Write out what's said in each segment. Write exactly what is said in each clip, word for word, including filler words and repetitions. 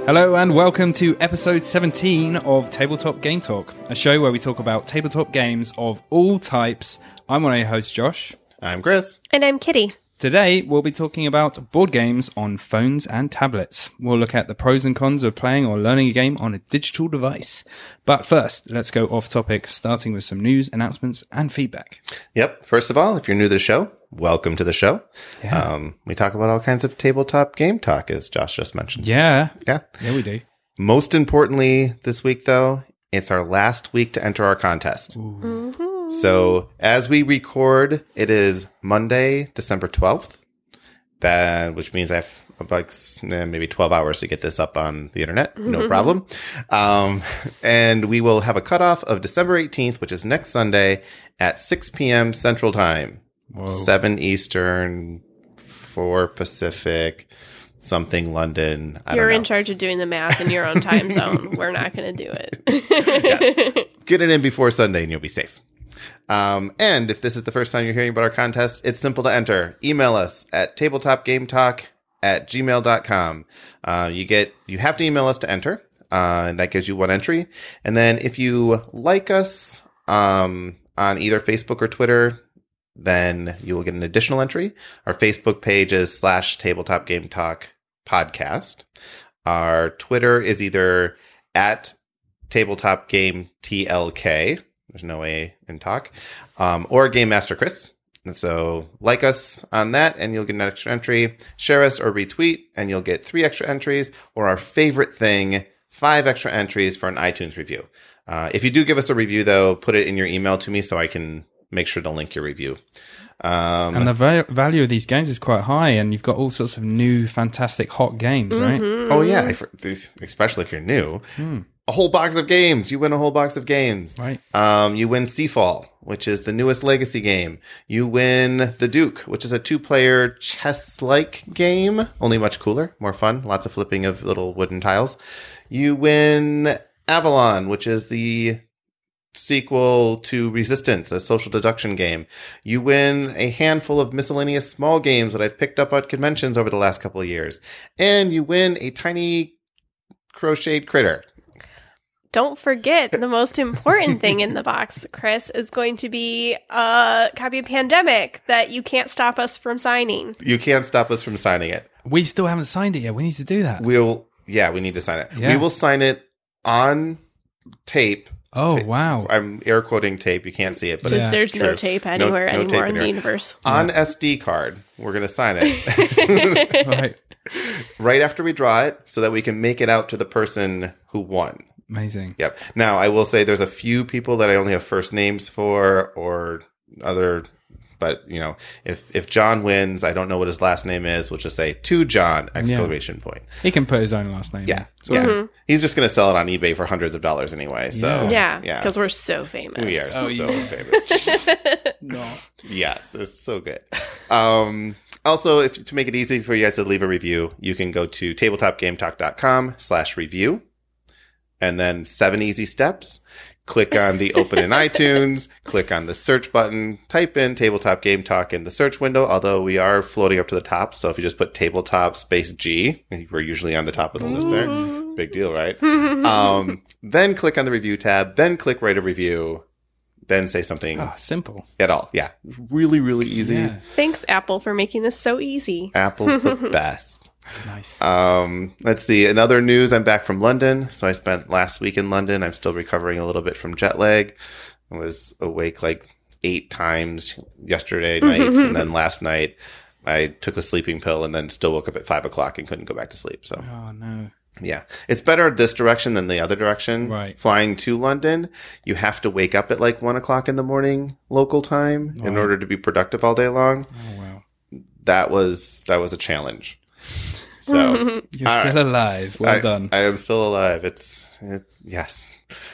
Hello and welcome to episode seventeen of Tabletop Game Talk, a show where we talk about tabletop games of all types. I'm one of your hosts, Josh. I'm Chris. And I'm Kitty. Today, we'll be talking about board games on phones and tablets. We'll look at the pros and cons of playing or learning a game on a digital device. But first, let's go off topic, starting with some news, announcements, and feedback. Yep. First of all, if you're new to the show, welcome to the show. Yeah. Um, we talk about all kinds of tabletop game talk, as Josh just mentioned. Yeah. Yeah. Yeah, we do. Most importantly, this week, though, it's our last week to enter our contest. Mm-hmm. So as we record, it is Monday, December twelfth, that, which means I have like eh, maybe twelve hours to get this up on the internet. No problem. Um, and we will have a cutoff of December eighteenth, which is next Sunday at six p.m. Central Time, Whoa. seven Eastern, four Pacific, something London. I You're don't know. in charge of doing the math in your own time zone. We're not going to do it. Yeah. Get it in before Sunday and you'll be safe. Um, and if this is the first time you're hearing about our contest, it's simple to enter. Email us at tabletopgametalk at gmail dot com. Uh, you get, you have to email us to enter, uh, and that gives you one entry. And then if you like us, um, on either Facebook or Twitter, then you will get an additional entry. Our Facebook page is slash tabletop game talk podcast. Our Twitter is either at tabletop game T L K. There's no A in talk. Um, or Game Master Chris. And so like us on that and you'll get an extra entry. Share us or retweet and you'll get three extra entries. Or our favorite thing, five extra entries for an iTunes review. Uh, if you do give us a review, though, put it in your email to me so I can make sure to link your review. Um, And the va- value of these games is quite high, and you've got all sorts of new, fantastic, hot games, right? oh, yeah. If, especially if you're new. Hmm. A whole box of games. You win a whole box of games. Right. Um, you win Seafall, which is the newest Legacy game. You win The Duke, which is a two-player chess-like game, only much cooler, more fun, lots of flipping of little wooden tiles. You win Avalon, which is the sequel to Resistance, a social deduction game. You win a handful of miscellaneous small games that I've picked up at conventions over the last couple of years. And you win a tiny crocheted critter. Don't forget the most important thing in the box, Chris, is going to be a copy of Pandemic that you can't stop us from signing. You can't stop us from signing it. We still haven't signed it yet. We need to do that. We'll, yeah, we need to sign it. Yeah. We will sign it on tape. Oh, Ta- wow. I'm air quoting tape. You can't see it, but Because Yeah. it's there's no true. tape No- anywhere no anymore tape in anywhere. the universe. On S D card. We're going to sign it Right. right after we draw it so that we can make it out to the person who won. Amazing. Yep. Now, I will say there's a few people that I only have first names for or other, but, you know, if if John wins, I don't know what his last name is. We'll just say to John, exclamation point. He can put his own last name Yeah. in. So Yeah. He's just going to sell it on eBay for hundreds of dollars anyway. So, Yeah, yeah. because we're so famous. We are Oh, so yeah. famous. No. Yes, it's so good. Um, also, if to make it easy for you guys to leave a review, you can go to tabletopgametalk.com slash review. And then seven easy steps. Click on the open in iTunes. Click on the search button. Type in Tabletop Game Talk in the search window, although we are floating up to the top. So if you just put tabletop space G, we're usually on the top of the list there. Big deal, right? Um, then click on the review tab. Then click write a review. Then say something Ah, simple. at all. Yeah. Really, really easy. Yeah. Thanks, Apple, for making this so easy. Apple's the best. Nice. Um, let's see. In other news, I'm back from London. So I spent last week in London. I'm still recovering a little bit from jet lag. I was awake like eight times yesterday night. And then last night I took a sleeping pill and then still woke up at five o'clock and couldn't go back to sleep. So Oh, no. yeah, it's better this direction than the other direction. Right. Flying to London, you have to wake up at like one o'clock in the morning local time in Right. order to be productive all day long. Oh, wow. That was, that was a challenge. So You're All still right. alive. Well I, done. I am still alive. It's, it's yes.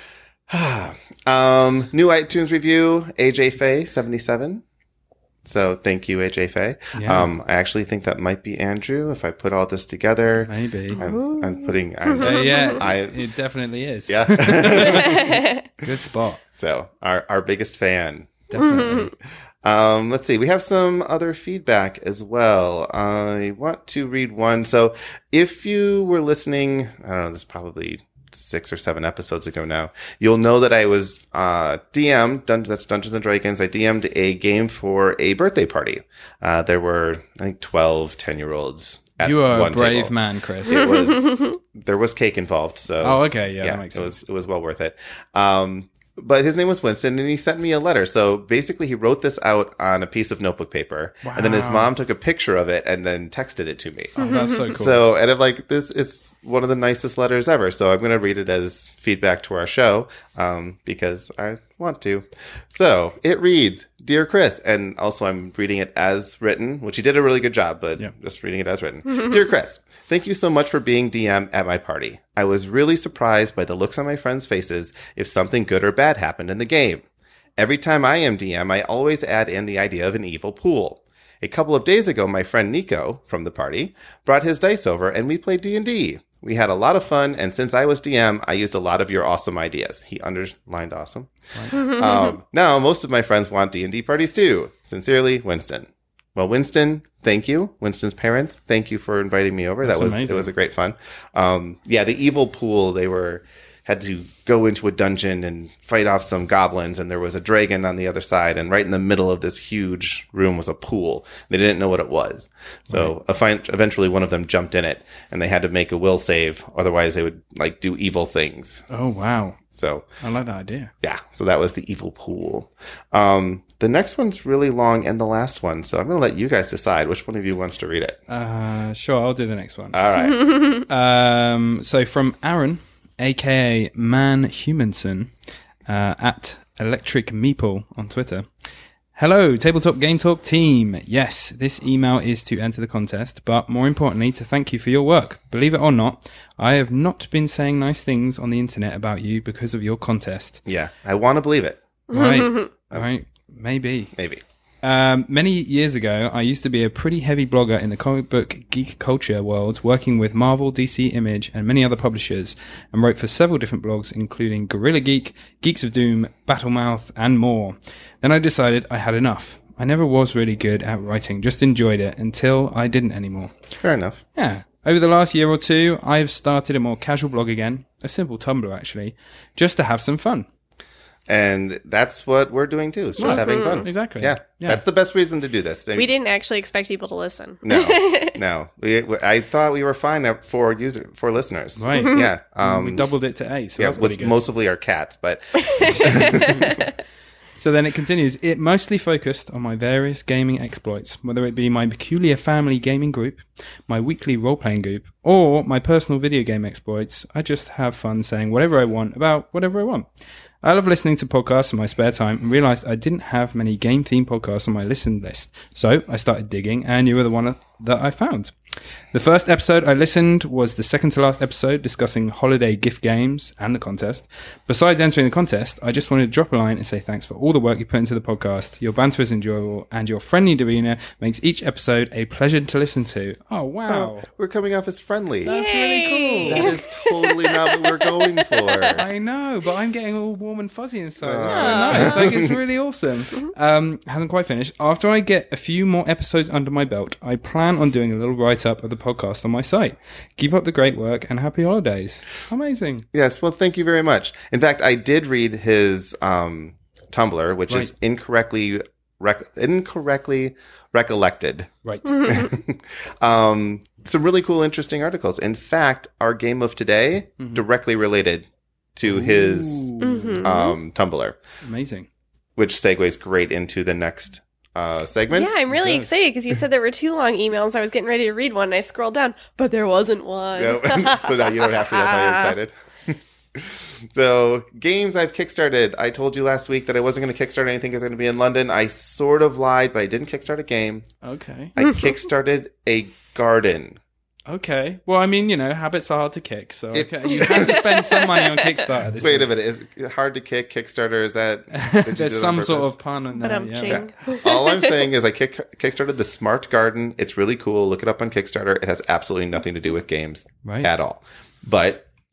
um, new iTunes review, A J Faye seventy-seven. So thank you, A J Faye. Yeah. Um, I actually think that might be Andrew. If I put all this together, Maybe. I'm, I'm putting. I'm, Uh, yeah, I it definitely is. yeah. Good spot. So our our biggest fan. Definitely. Um, let's see. We have some other feedback as well. I want to read one. So if you were listening, I don't know, this is probably six or seven episodes ago now, you'll know that I was uh, D M, Dun- that's Dungeons and Dragons. I D M'd a game for a birthday party. Uh, there were, I think, twelve ten-year-olds at You are a one brave table. man, Chris. It was, there was cake involved, so. Oh, okay. Yeah, yeah, that makes it sense. was, it was well worth it. Um, But his name was Winston, and he sent me a letter. So basically, he wrote this out on a piece of notebook paper, and then his Wow. mom took a picture of it and then texted it to me. Oh, that's so cool. So, and I'm like, this is one of the nicest letters ever. So I'm going to read it as feedback to our show, um, because I want to. So it reads, Dear Chris, and also I'm reading it as written, which he did a really good job, but Yeah. just reading it as written. Dear Chris, thank you so much for being D M at my party. I was really surprised by the looks on my friends' faces if something good or bad happened in the game. Every time I am D M, I always add in the idea of an evil pool. A couple of days ago, my friend Nico from the party brought his dice over and we played D and D. We had a lot of fun, and since I was D M, I used a lot of your awesome ideas. He underlined awesome. um, now, most of my friends want D and D parties too. Sincerely, Winston. Well, Winston, thank you. Winston's parents, thank you for inviting me over. That's that was amazing. it was a great fun. Um, yeah, the evil pool. They were had to go into a dungeon and fight off some goblins, and there was a dragon on the other side. And right in the middle of this huge room was a pool. They didn't know what it was, so a fin- eventually one of them jumped in it, and they had to make a will save. Otherwise, they would like do evil things. Oh, wow. So I like that idea. yeah, so that was the evil pool. Um, the next one's really long, and the last one. So I'm going to let you guys decide which one of you wants to read it. Uh, sure, I'll do the next one. All right. Um, so from Aaron, aka Man Humanson, uh, at Electric Meeple on Twitter. Hello, Tabletop Game Talk team. Yes, this email is to enter the contest, but more importantly, to thank you for your work. Believe it or not, I have not been saying nice things on the internet about you because of your contest. Yeah, I want to believe it. Right, right, maybe. Maybe. Um, many years ago, I used to be a pretty heavy blogger in the comic book geek culture world, working with Marvel, D C, Image, and many other publishers, and wrote for several different blogs, including Gorilla Geek, Geeks of Doom, Battlemouth, and more. Then I decided I had enough. I never was really good at writing, just enjoyed it until I didn't anymore. Fair enough. Yeah. Over the last year or two, I've started a more casual blog again, a simple Tumblr actually, just to have some fun. And that's what we're doing too. It's just Right. having fun. Exactly. Yeah, Yeah. that's the best reason to do this. We didn't actually expect people to listen. No, no. We, we- I thought we were fine at- for user for listeners. Right. Yeah. Um, we doubled it to eight, so yeah, that's pretty with good. mostly our cats, but So then it continues. It mostly focused on my various gaming exploits, whether it be my peculiar family gaming group, my weekly role-playing group, or my personal video game exploits. I just have fun saying whatever I want about whatever I want. I love listening to podcasts in my spare time and realized I didn't have many game-themed podcasts on my listen list. So I started digging, and you were the one that I found. The first episode I listened was the second to last episode discussing holiday gift games and the contest. Besides entering the contest, I just wanted to drop a line and say thanks for all the work you put into the podcast. Your banter is enjoyable and your friendly demeanor makes each episode a pleasure to listen to. Oh, wow. oh, we're coming off as friendly. That's really cool. That is totally not what we're going for. I know, but I'm getting all warm and fuzzy inside. It's so Oh. nice. Like, it's really awesome. Um, hasn't quite finished. After I get a few more episodes under my belt, I plan on doing a little write-up of the podcast on my site. Keep up the great work and happy holidays. Amazing. Yes, well, thank you very much. In fact, I did read his um, Tumblr, which is Right. incorrectly rec- incorrectly recollected. Right. um, some really cool, interesting articles. In fact, our game of today directly related to his Ooh, Mhm. um, Tumblr, Amazing. which segues great into the next uh, segment. Yeah, I'm really It does. excited because you said there were two long emails. I was getting ready to read one and I scrolled down, but there wasn't one. No. So now you don't have to. That's why you're excited. So, games I've kickstarted. I told you last week that I wasn't going to kickstart anything because I was going to be in London. I sort of lied, but I didn't kickstart a game. Okay. I kickstarted a garden. Okay. Well, I mean, you know, habits are hard to kick, so It- okay. you had to spend some money on Kickstarter. This Wait a week. minute. Is it hard to kick Kickstarter? Is that did you do There's it on some sort purpose? of pun in But there. I'm yeah. ching. Yeah. All I'm saying is I kick, kickstarted the Smart Garden. It's really cool. Look it up on Kickstarter. It has absolutely nothing to do with games Right. at all. But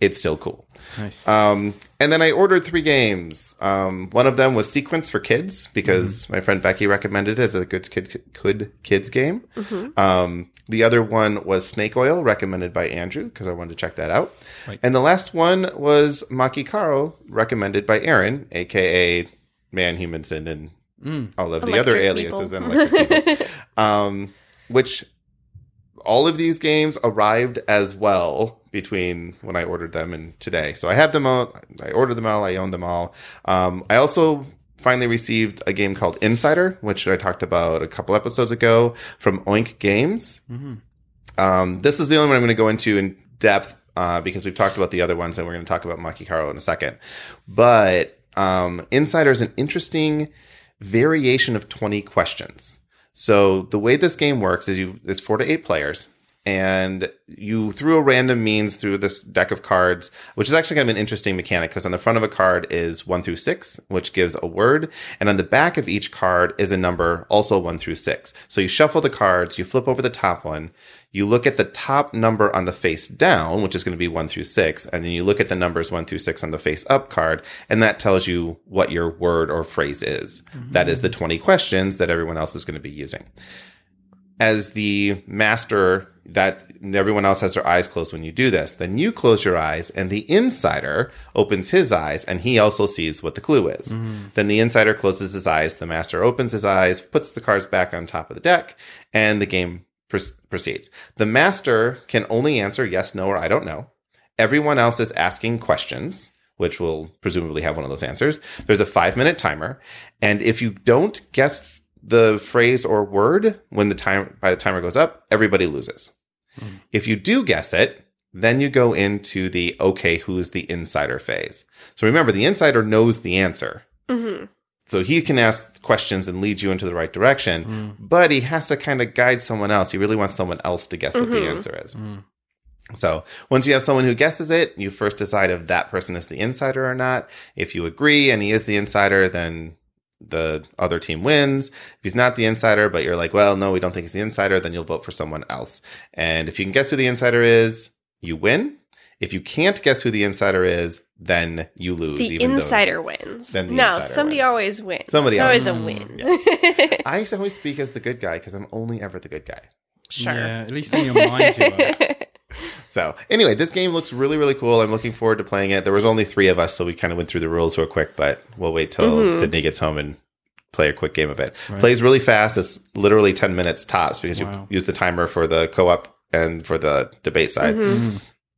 it's still cool. Nice. Um, and then I ordered three games. Um, one of them was Sequence for Kids because mm-hmm. my friend Becky recommended it as a good kid, good kids game. Mm-hmm. Um, the other one was Snake Oil, recommended by Andrew because I wanted to check that out. Right. And the last one was Maki Karo, recommended by Aaron, aka Man, Human, Sin, and mm. all of the other aliases people. and electric people. Um, which all of these games arrived as well between when I ordered them and today. So I have them all. I ordered them all. I own them all. Um, I also finally received a game called Insider, which I talked about a couple episodes ago from Oink Games. Mm-hmm. Um, this is the only one I'm going to go into in depth uh, because we've talked about the other ones and we're going to talk about Maki Karo in a second. But um, Insider is an interesting variation of twenty questions. So the way this game works is you it's four to eight players. And you, through a random means, through this deck of cards, which is actually kind of an interesting mechanic because on the front of a card is one through six, which gives a word. And on the back of each card is a number, also one through six. So you shuffle the cards, you flip over the top one, you look at the top number on the face down, which is going to be one through six, and then you look at the numbers one through six on the face up card, and that tells you what your word or phrase is. Mm-hmm. That is the twenty questions that everyone else is going to be using. As the master, that everyone else has their eyes closed when you do this. Then you close your eyes and the insider opens his eyes and he also sees what the clue is. Mm. Then the insider closes his eyes, the master opens his eyes, puts the cards back on top of the deck, and the game pr- proceeds. The master can only answer yes, no, or I don't know. Everyone else is asking questions, which will presumably have one of those answers. There's a five minute timer. And if you don't guess the phrase or word when the time by the timer goes up, everybody loses. Mm. If you do guess it, then you go into the okay, who's the insider phase. So remember, the insider knows the answer. Mm-hmm. So he can ask questions and lead you into the right direction, mm. but he has to kind of guide someone else. He really wants someone else to guess mm-hmm. what the answer is. Mm. So once you have someone who guesses it, you first decide if that person is the insider or not. If you agree and he is the insider, then the other team wins. If he's not the insider, but you're like, well, no, we don't think he's the insider, then you'll vote for someone else. And if you can guess who the insider is, you win. If you can't guess who the insider is, then you lose. The even insider though, wins. Then the no, insider somebody wins. always wins. Somebody it's always always wins. a win. Yes. I always speak as the good guy because I'm only ever the good guy. Sure. Yeah, at least in your mind you are. So anyway, this game looks really, really cool. I'm looking forward to playing it. There was only three of us, so we kind of went through the rules real quick, but we'll wait till mm-hmm. Sydney gets home and play a quick game of it. Right. Plays really fast. It's literally ten minutes tops because wow. you use the timer for the co-op and for the debate side. Mm-hmm.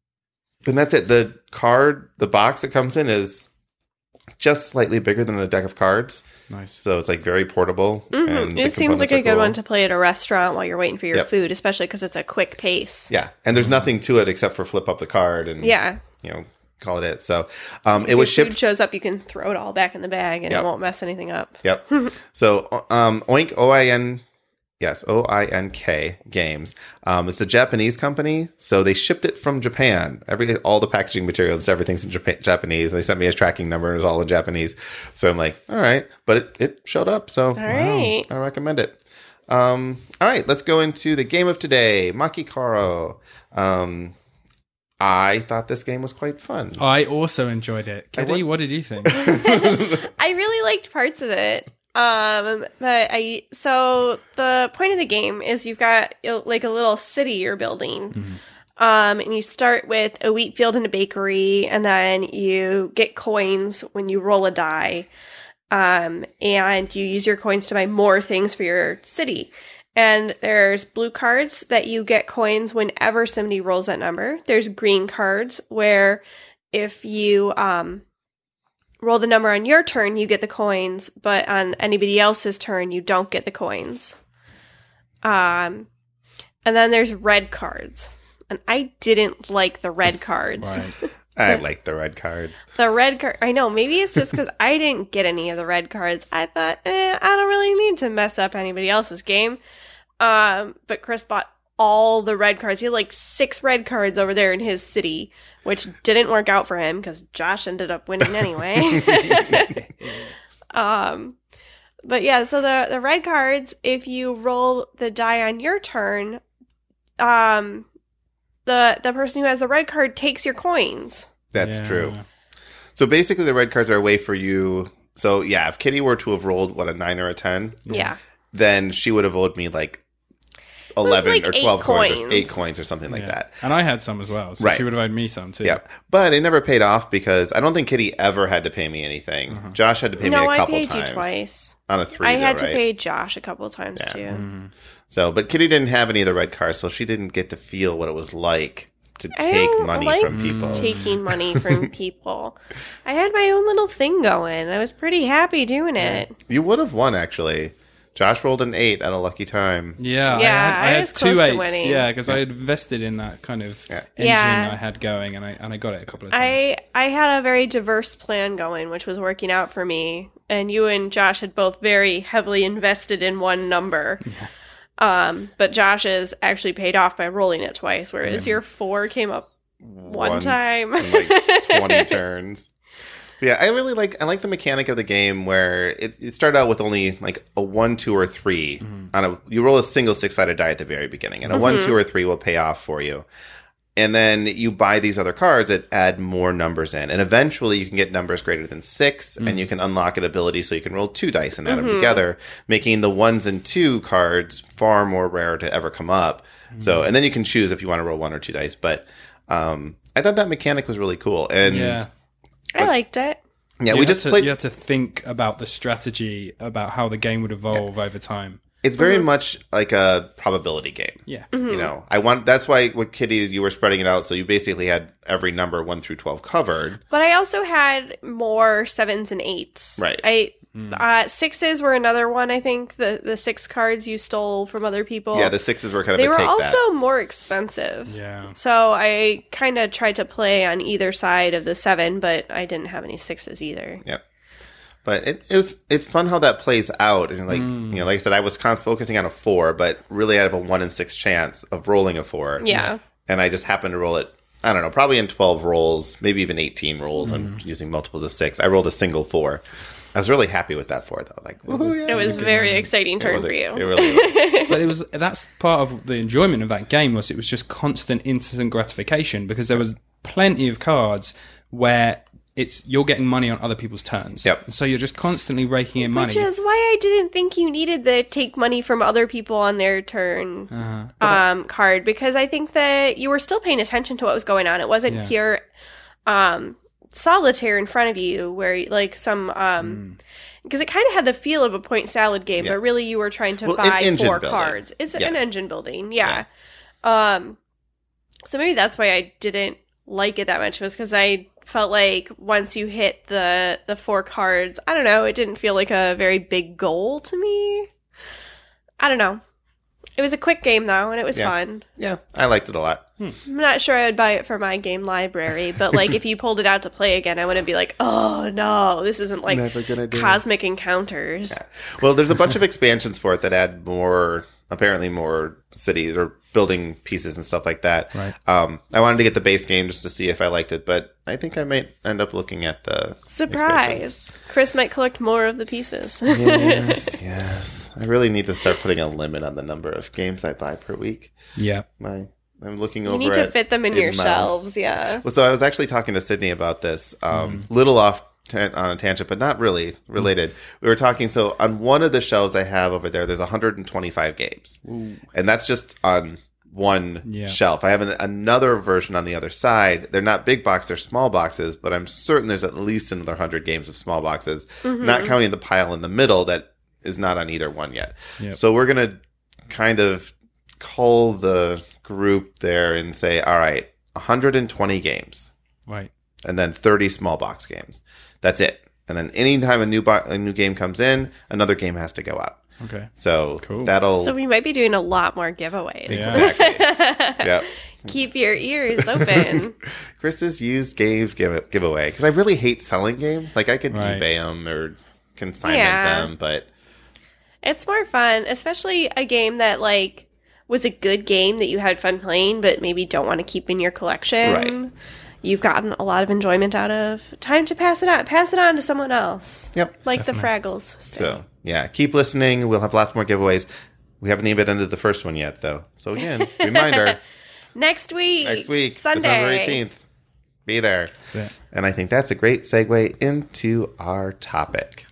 And that's it. The card, the box it comes in is just slightly bigger than a deck of cards. Nice. So it's like very portable. Mm-hmm. And it seems like a good cool. one to play at a restaurant while you're waiting for your yep. food, especially because it's a quick pace. Yeah. And there's nothing to it except for flip up the card and, yeah. you know, call it it. So um, if it was your shipped. Food shows up, you can throw it all back in the bag and yep. it won't mess anything up. Yep. So um, Oink, O I N, yes, O I N K Games. Um, it's a Japanese company, so they shipped it from Japan. Every all the packaging materials, everything's in Japan, Japanese. And they sent me a tracking number, and it was all in Japanese. So I'm like, all right, but it, it showed up, so all right. I recommend it. Um, all right, let's go into the game of today, Maki Karo. Um, I thought this game was quite fun. I also enjoyed it. Kitty, what did you think? I really liked parts of it. Um, but I, so the point of the game is you've got like a little city you're building. Mm-hmm. Um, and you start with a wheat field and a bakery, and then you get coins when you roll a die. Um, and you use your coins to buy more things for your city. And there's blue cards that you get coins whenever somebody rolls that number. There's green cards where if you um, roll the number on your turn, you get the coins, but on anybody else's turn, you don't get the coins. Um, and then there's red cards. And I didn't like the red cards. Right. I like the red cards. The red card. I know. Maybe it's just because I didn't get any of the red cards. I thought, eh, I don't really need to mess up anybody else's game. Um, but Chris bought all the red cards. He had like six red cards over there in his city, which didn't work out for him because Josh ended up winning anyway. um, but yeah, so the the red cards, if you roll the die on your turn, um. The the person who has the red card takes your coins. That's Yeah. true. So basically, the red cards are a way for you. So yeah, if Kitty were to have rolled what a nine or a ten, Yeah. then she would have owed me like eleven like or eight twelve coins. or coins. eight coins or something like Yeah. that. And I had some as well, so Right. she would have owed me some too. Yeah, but it never paid off because I don't think Kitty ever had to pay me anything. Uh-huh. Josh had to pay No, me a I couple paid times you twice. on a three. I though, had to right? pay Josh a couple of times Yeah. too. Mm-hmm. So, but Kitty didn't have any of the red cards, so she didn't get to feel what it was like to I take don't money like from people. taking money from people. I had my own little thing going. I was pretty happy doing it. You would have won actually. Josh rolled an eight at a lucky time. Yeah, Yeah, I had, I I had was two close to eights. winning. Yeah, because I had invested in that kind of Yeah. engine Yeah. I had going, and I and I got it a couple of times. I I had a very diverse plan going, which was working out for me. And you and Josh had both very heavily invested in one number. Um, but Josh's actually paid off by rolling it twice, whereas your four came up one Once time. in like twenty turns. Yeah, I really like I like the mechanic of the game where it, it started out with only like a one, two, or three on a. You roll a single six sided die at the very beginning, and a one, two, or three will pay off for you. And then you buy these other cards that add more numbers in, and eventually you can get numbers greater than six, and you can unlock an ability so you can roll two dice and add them together, making the ones and two cards far more rare to ever come up. So, and then you can choose if you want to roll one or two dice. But um, I thought that mechanic was really cool, and yeah. I liked it. yeah, You we had just to, played. You had to think about the strategy about how the game would evolve over time. It's very much like a probability game. Yeah. You know, I want. That's why with Kitty, you were spreading it out, so you basically had every number one through twelve covered. But I also had more sevens and eights. Right. I uh, sixes were another one. I think the the six cards you stole from other people. Yeah, the sixes were kind of they a were take also that. more expensive. Yeah. So I kind of tried to play on either side of the seven, but I didn't have any sixes either. Yep. But it, it was it's fun how that plays out, and like you know, like I said, I was constantly focusing on a four, but really I have a one in six chance of rolling a four. Yeah. And I just happened to roll it. I don't know, probably in twelve rolls, maybe even eighteen rolls. I'm using multiples of six. I rolled a single four. I was really happy with that four, though. Like, woohoo, yeah. It was a very exciting It turn was a- for you. It really was. But it was that's part of the enjoyment of that game was it was just constant instant gratification because there was plenty of cards where it's you're getting money on other people's turns. Yep. So you're just constantly raking in money. Which is why I didn't think you needed the take money from other people on their turn Uh-huh. um, card because I think that you were still paying attention to what was going on. It wasn't Yeah. pure um, solitaire in front of you where like some um because it kind of had the feel of a point salad game, Mm. Yeah. but really you were trying to Well, an buy engine four building. cards. It's Yeah. an engine building, yeah. Um, so maybe that's why I didn't like it that much was because I felt like once you hit the the four cards, I don't know, it didn't feel like a very big goal to me. I don't know. It was a quick game though, and it was Yeah. fun. Yeah, I liked it a lot. I'm not sure I would buy it for my game library, but like if you pulled it out to play again, I wouldn't be like, oh no, this isn't like Never gonna do it. Cosmic Encounters. Well, there's a bunch of expansions for it that add more, apparently more cities or building pieces and stuff like that. Right. Um, I wanted to get the base game just to see if I liked it, but I think I might end up looking at the expansions. Surprise! Chris might collect more of the pieces. Yes, yes. I really need to start putting a limit on the number of games I buy per week. Yeah. My, I'm looking You over. need to at- fit them in your my- shelves, yeah. Well, so I was actually talking to Sydney about this, um, little off tan- on a tangent, but not really related. We were talking. So on one of the shelves I have over there, there's one hundred twenty-five games, and that's just on one Yeah. shelf. I have an, another version on the other side. They're not big box; they're small boxes. But I'm certain there's at least another one hundred games of small boxes, not counting the pile in the middle that is not on either one yet. Yep. So we're gonna kind of call the group there and say, all right, one hundred twenty games Right. and then thirty small box games. That's it. And then anytime a new bo- a new game comes in, another game has to go out. Okay. So Cool. that'll So we might be doing a lot more giveaways. Yeah. exactly. Yep. Keep your ears open. Chris's used game give- giveaway because I really hate selling games. Like I could Right. eBay them or consignment Yeah. them, but It's more fun, especially a game that like was a good game that you had fun playing, but maybe don't want to keep in your collection. Right. You've gotten a lot of enjoyment out of. Time to pass it on. Pass it on to someone else. yep. Like the Fraggles. say. So yeah, keep listening. We'll have lots more giveaways. We haven't even ended the first one yet, though. So again, reminder Next week. next week, Sunday. December eighteenth. be there. That's it. And I think that's a great segue into our topic.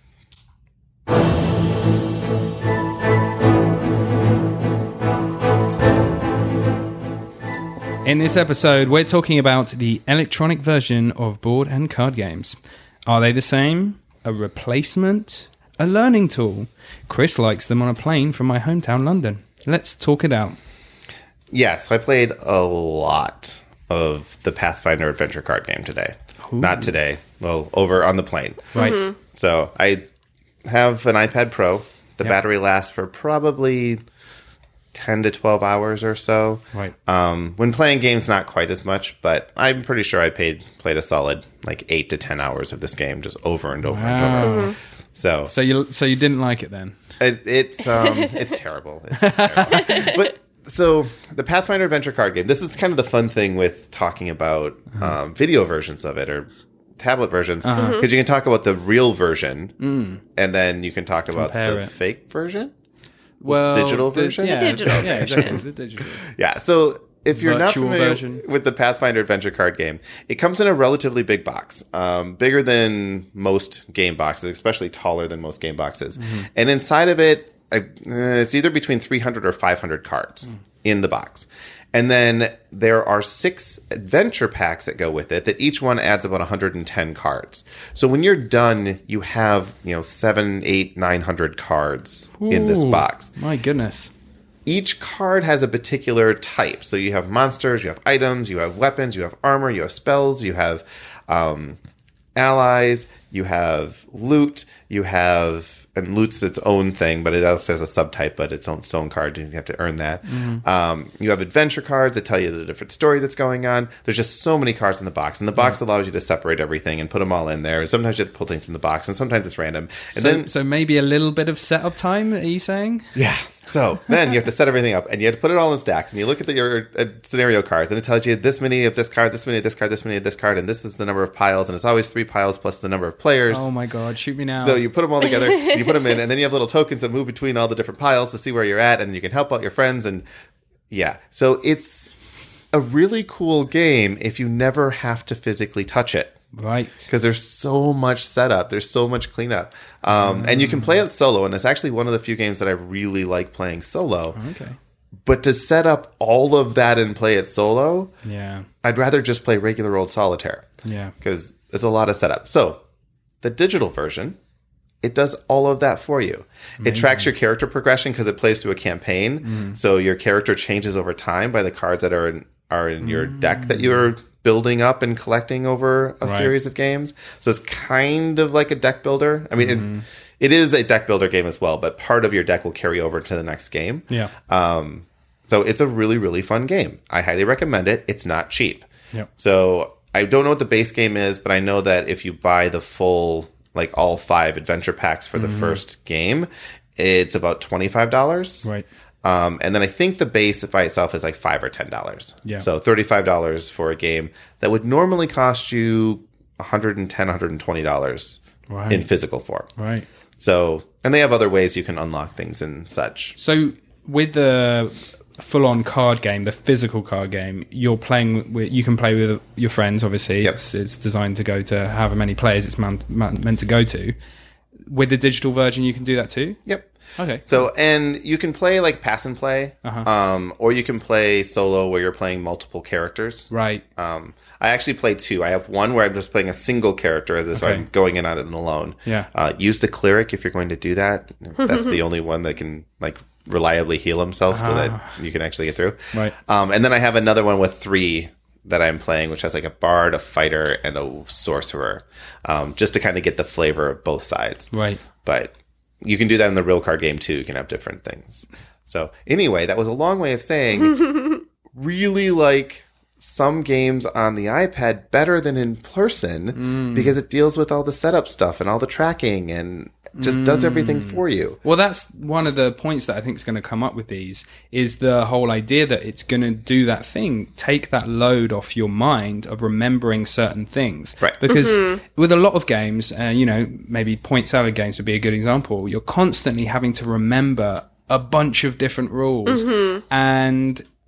In this episode, we're talking about the electronic version of board and card games. Are they the same? A replacement? A learning tool? Chris likes them on a plane from my hometown, London. Let's talk it out. Yeah, so I played a lot of the Pathfinder adventure card game today. Ooh. Not today. Well, over on the plane. Right. Mm-hmm. So I have an iPad Pro. The Yep. battery lasts for probably ten to twelve hours or so. Right. Um, when playing games, not quite as much, but I'm pretty sure I paid played a solid like eight to ten hours of this game just over and over Wow. and over. Mm-hmm. So, So you so you didn't like it then? it, it's um, it's terrible. It's just terrible. But so the Pathfinder adventure card game. This is kind of the fun thing with talking about um, video versions of it or tablet versions, because Uh-huh. you can talk about the real version, Mm. and then you can talk about Compare the it. fake version. Well, Digital the- version? Yeah, Digital Yeah, exactly. The digital. Yeah, so if you're not Virtual familiar version. with the Pathfinder adventure card game, it comes in a relatively big box, um, bigger than most game boxes, especially taller than most game boxes. Mm-hmm. And inside of it, I, uh, it's either between three hundred or five hundred cards Mm. in the box. And then there are six adventure packs that go with it that each one adds about one hundred ten cards. So when you're done, you have, you know, seven, eight, nine hundred cards in this Ooh, box. My goodness. Each card has a particular type. So you have monsters, you have items, you have weapons, you have armor, you have spells, you have um, allies, you have loot, you have... And loot's its own thing, but it also has a subtype, but its own its own card. You have to earn that. Mm-hmm. Um, you have adventure cards that tell you the different story that's going on. There's just so many cards in the box, and the box Mm-hmm. allows you to separate everything and put them all in there. And sometimes you have to pull things in the box, and sometimes it's random. And So, then, so maybe a little bit of setup time, are you saying? yeah. So then you have to set everything up, and you have to put it all in stacks. And you look at the, your uh, scenario cards, and it tells you this many of this card, this many of this card, this many of this card, and this is the number of piles, and it's always three piles plus the number of players. Oh my god, shoot me now. So you put them all together, you put them in, and then you have little tokens that move between all the different piles to see where you're at, and you can help out your friends. And yeah, so it's a really cool game if you never have to physically touch it. Right. Because there's so much setup, there's so much cleanup, um, and you can play it solo. And it's actually one of the few games that I really like playing solo. Okay. But to set up all of that and play it solo, Yeah. I'd rather just play regular old solitaire. Yeah. Because it's a lot of setup. So the digital version, it does all of that for you. It tracks your character progression because it plays through a campaign. Mm. So your character changes over time by the cards that are in, are in your deck that you're building up and collecting over a Right. series of games. So it's kind of like a deck builder. I mean, Mm-hmm. it, it is a deck builder game as well, but part of your deck will carry over to the next game. Yeah. Um, so it's a really, really fun game. I highly recommend it. It's not cheap. Yep. So I don't know what the base game is, but I know that if you buy the full, like all five adventure packs for the Mm-hmm. first game, it's about twenty-five dollars. Right. Um, and then I think the base by itself is like five or ten dollars. Yeah. So thirty-five dollars for a game that would normally cost you one hundred ten dollars, one hundred twenty dollars Right. in physical form. Right. So, and they have other ways you can unlock things and such. So with the full-on card game, the physical card game, you're playing with. You can play with your friends. Obviously, Yep. it's it's designed to go to however many players it's man, man, meant to go to. With the digital version, you can do that too. Yep. Okay. So, and you can play like pass and play, Uh-huh. um, or you can play solo where you're playing multiple characters. Right. Um, I actually play two. I have one where I'm just playing a single character as this, so Okay. I'm going in on it alone. Yeah. Uh, use the cleric if you're going to do that. That's the only one that can like reliably heal himself, so that you can actually get through. Right. Um, and then I have another one with three that I'm playing, which has like a bard, a fighter, and a sorcerer, um, just to kind of get the flavor of both sides. Right. But you can do that in the real card game too. You can have different things. So anyway, that was a long way of saying really like some games on the iPad better than in person Mm. because it deals with all the setup stuff and all the tracking and just does everything for you. Well, that's one of the points that I think is going to come up with these is the whole idea that it's going to do that thing, take that load off your mind of remembering certain things. Right. Because with a lot of games, uh, you know, maybe point salad games would be a good example. You're constantly having to remember a bunch of different rules. And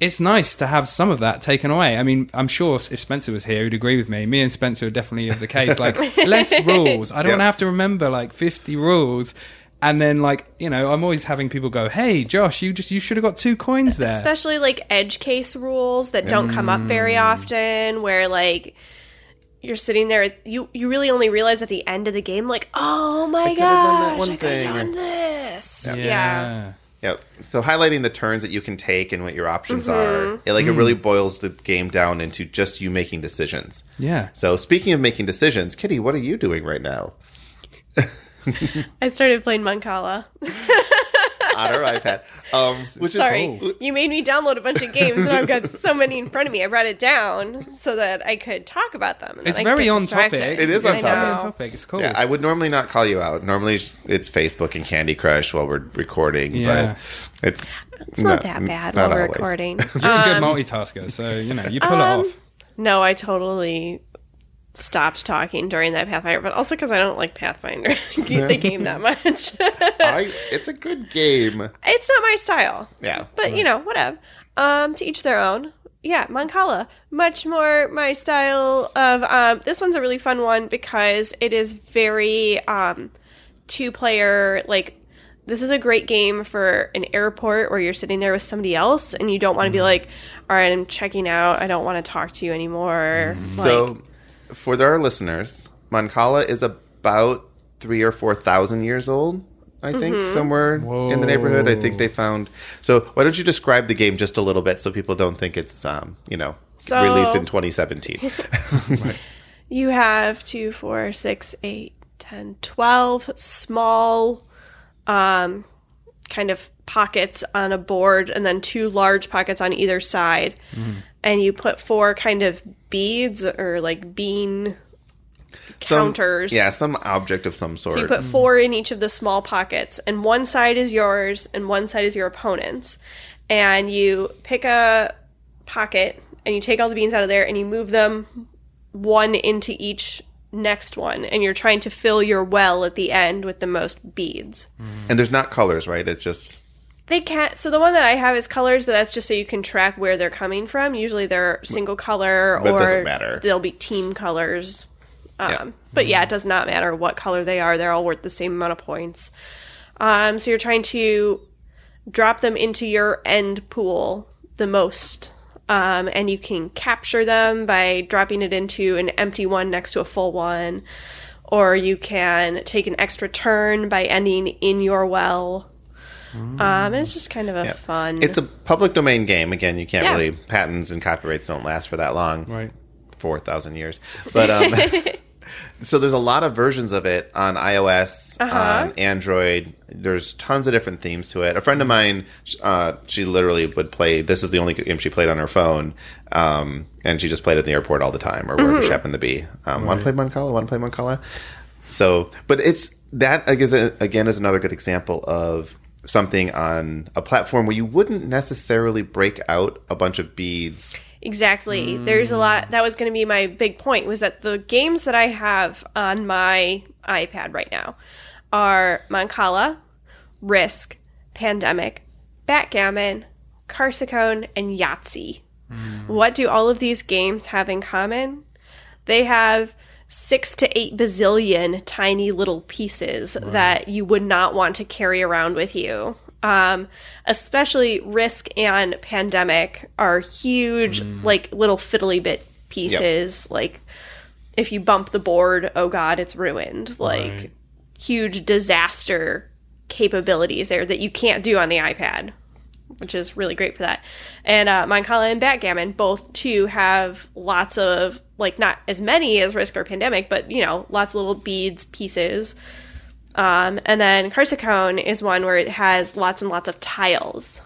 it's nice to have some of that taken away. I mean, I'm sure if Spencer was here, he'd agree with me. Me and Spencer are definitely of the case. Like, less rules. I don't Yeah. want to have to remember like fifty rules. And then, like, you know, I'm always having people go, "Hey, Josh, you just you should have got two coins there." Especially like edge case rules that don't come up very often, where like you're sitting there, you you really only realize at the end of the game, like, oh my could've done that gosh, one I could have thing. done this. yeah. Yeah. Yeah. So highlighting the turns that you can take and what your options are, it, like it really boils the game down into just you making decisions. Yeah. So speaking of making decisions, Kitty, what are you doing right now? I started playing Mancala. On our iPad. Um, which Sorry, is you made me download a bunch of games, and I've got so many in front of me. I brought it down so that I could talk about them. and It's then I could very get on distracted. topic. It is on I It's very know. on topic. It's cool. Yeah, I would normally not call you out. Normally it's Facebook and Candy Crush while we're recording, Yeah. but it's It's not that bad while not we're always. recording. You're a good multitasker, so, you know, you pull Um, it off. No, I totally stopped talking during that Pathfinder, but also because I don't like Pathfinder, the game that much. I, it's a good game. It's not my style. Yeah. But, you know, whatever. Um, to each their own. Yeah, Mancala. Much more my style of... Um, this one's a really fun one because it is very um, two-player, like... This is a great game for an airport where you're sitting there with somebody else and you don't want to be like, all right, I'm checking out. I don't want to talk to you anymore. Like, So, for our listeners, Mancala is about three or four thousand years old. I think Mm-hmm. somewhere in the neighborhood. I think Whoa. they found. So, why don't you describe the game just a little bit so people don't think it's, um, you know, So- released in twenty seventeen. you have two, four, six, eight, ten, twelve small um, kind of pockets on a board and then two large pockets on either side. Mm. And you put four kind of beads or like bean Some- counters. yeah, some object of some sort. So you put four in each of the small pockets, and one side is yours, and one side is your opponent's. And you pick a pocket, and you take all the beans out of there, and you move them one into each next one, and you're trying to fill your well at the end with the most beads. and there's not colors, right? It's just. They can't. So the one that I have is colors, but that's just so you can track where they're coming from. Usually they're single color, But it or doesn't matter. they'll be team colors. Um, Yeah. But yeah, it does not matter what color they are. They're all worth the same amount of points. Um, so you're trying to drop them into your end pool the most. Um, and you can capture them by dropping it into an empty one next to a full one. Or you can take an extra turn by ending in your well. Um, and it's just kind of a Yeah. fun... It's a public domain game. Again, you can't Yeah. really. Patents and copyrights don't last for that long. Right. four thousand years. But um, so there's a lot of versions of it on iOS, Uh-huh. on Android. There's tons of different themes to it. A friend of mine, uh, she literally would play. This was the only game she played on her phone, um, and she just played it in the airport all the time or wherever she happened to be. Um, Want to play Mancala? Want to play Mancala? So, but it's that I guess, uh, again is another good example of something on a platform where you wouldn't necessarily break out a bunch of beads. Exactly. There's a lot. That was going to be my big point, was that the games that I have on my iPad right now are Mancala, Risk, Pandemic, Backgammon, Carsicone, and Yahtzee. What do all of these games have in common? They have six to eight bazillion tiny little pieces that you would not want to carry around with you. Um, especially Risk and Pandemic are huge, like little fiddly bit pieces. Like if you bump the board, oh god, it's ruined. Like Right. huge disaster capabilities there that you can't do on the iPad, which is really great for that. And uh, Mancala and Backgammon both too have lots of, like, not as many as Risk or Pandemic, but you know, lots of little beads, pieces. Um, and then Carsicone is one where it has lots and lots of tiles.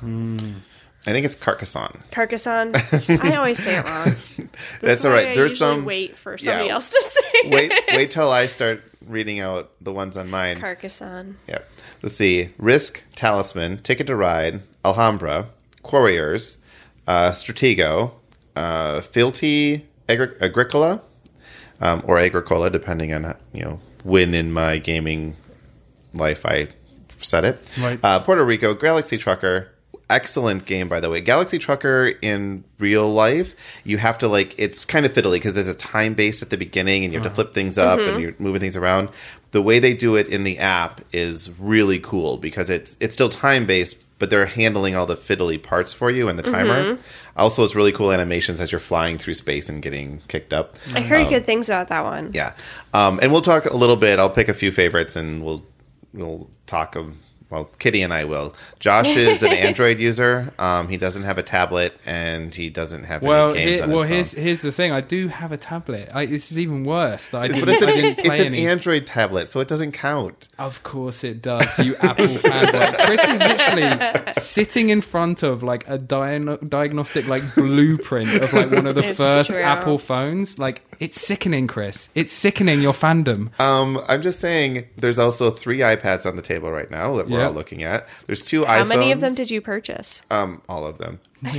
I think it's Carcassonne. Carcassonne. I always say it wrong. That's all why right. I There's usually some. wait for somebody yeah. else to say. wait, wait till I start reading out the ones on mine. Carcassonne. Yeah. Let's see. Risk, Talisman, Ticket to Ride, Alhambra, Quarriers, uh, Stratego, uh, Fealty Agri- Agricola, um, or Agricola, depending on, you know, when in my gaming life I said it. Right. Uh, Puerto Rico, Galaxy Trucker, excellent game, by the way. Galaxy Trucker in real life, you have to like, it's kind of fiddly because there's a time base at the beginning and you have to flip things up Mm-hmm. and you're moving things around. The way they do it in the app is really cool because it's it's still time based, but they're handling all the fiddly parts for you and the timer. Mm-hmm. Also, it's really cool animations as you're flying through space and getting kicked up. I heard good things about that one. Yeah, um, and we'll talk a little bit. I'll pick a few favorites and we'll we'll talk of. Well, Kitty and I will. Josh is an Android user. Um, he doesn't have a tablet, and he doesn't have Well, any games here, on well, his here's phone. he's the thing. I do have a tablet. I, this is even worse. That I didn't, But it's I an, didn't play it's an any. Android tablet, so it doesn't count. Of course it does, you Apple fanboy. Chris is literally sitting in front of like a dia- diagnostic like blueprint of like one of the It's first true. Apple phones. Like, it's sickening, Chris. It's sickening, your fandom. Um, I'm just saying, there's also three iPads on the table right now that we're Yep. all looking at. There's two How iPhones. many of them did you purchase? Um, all of them. And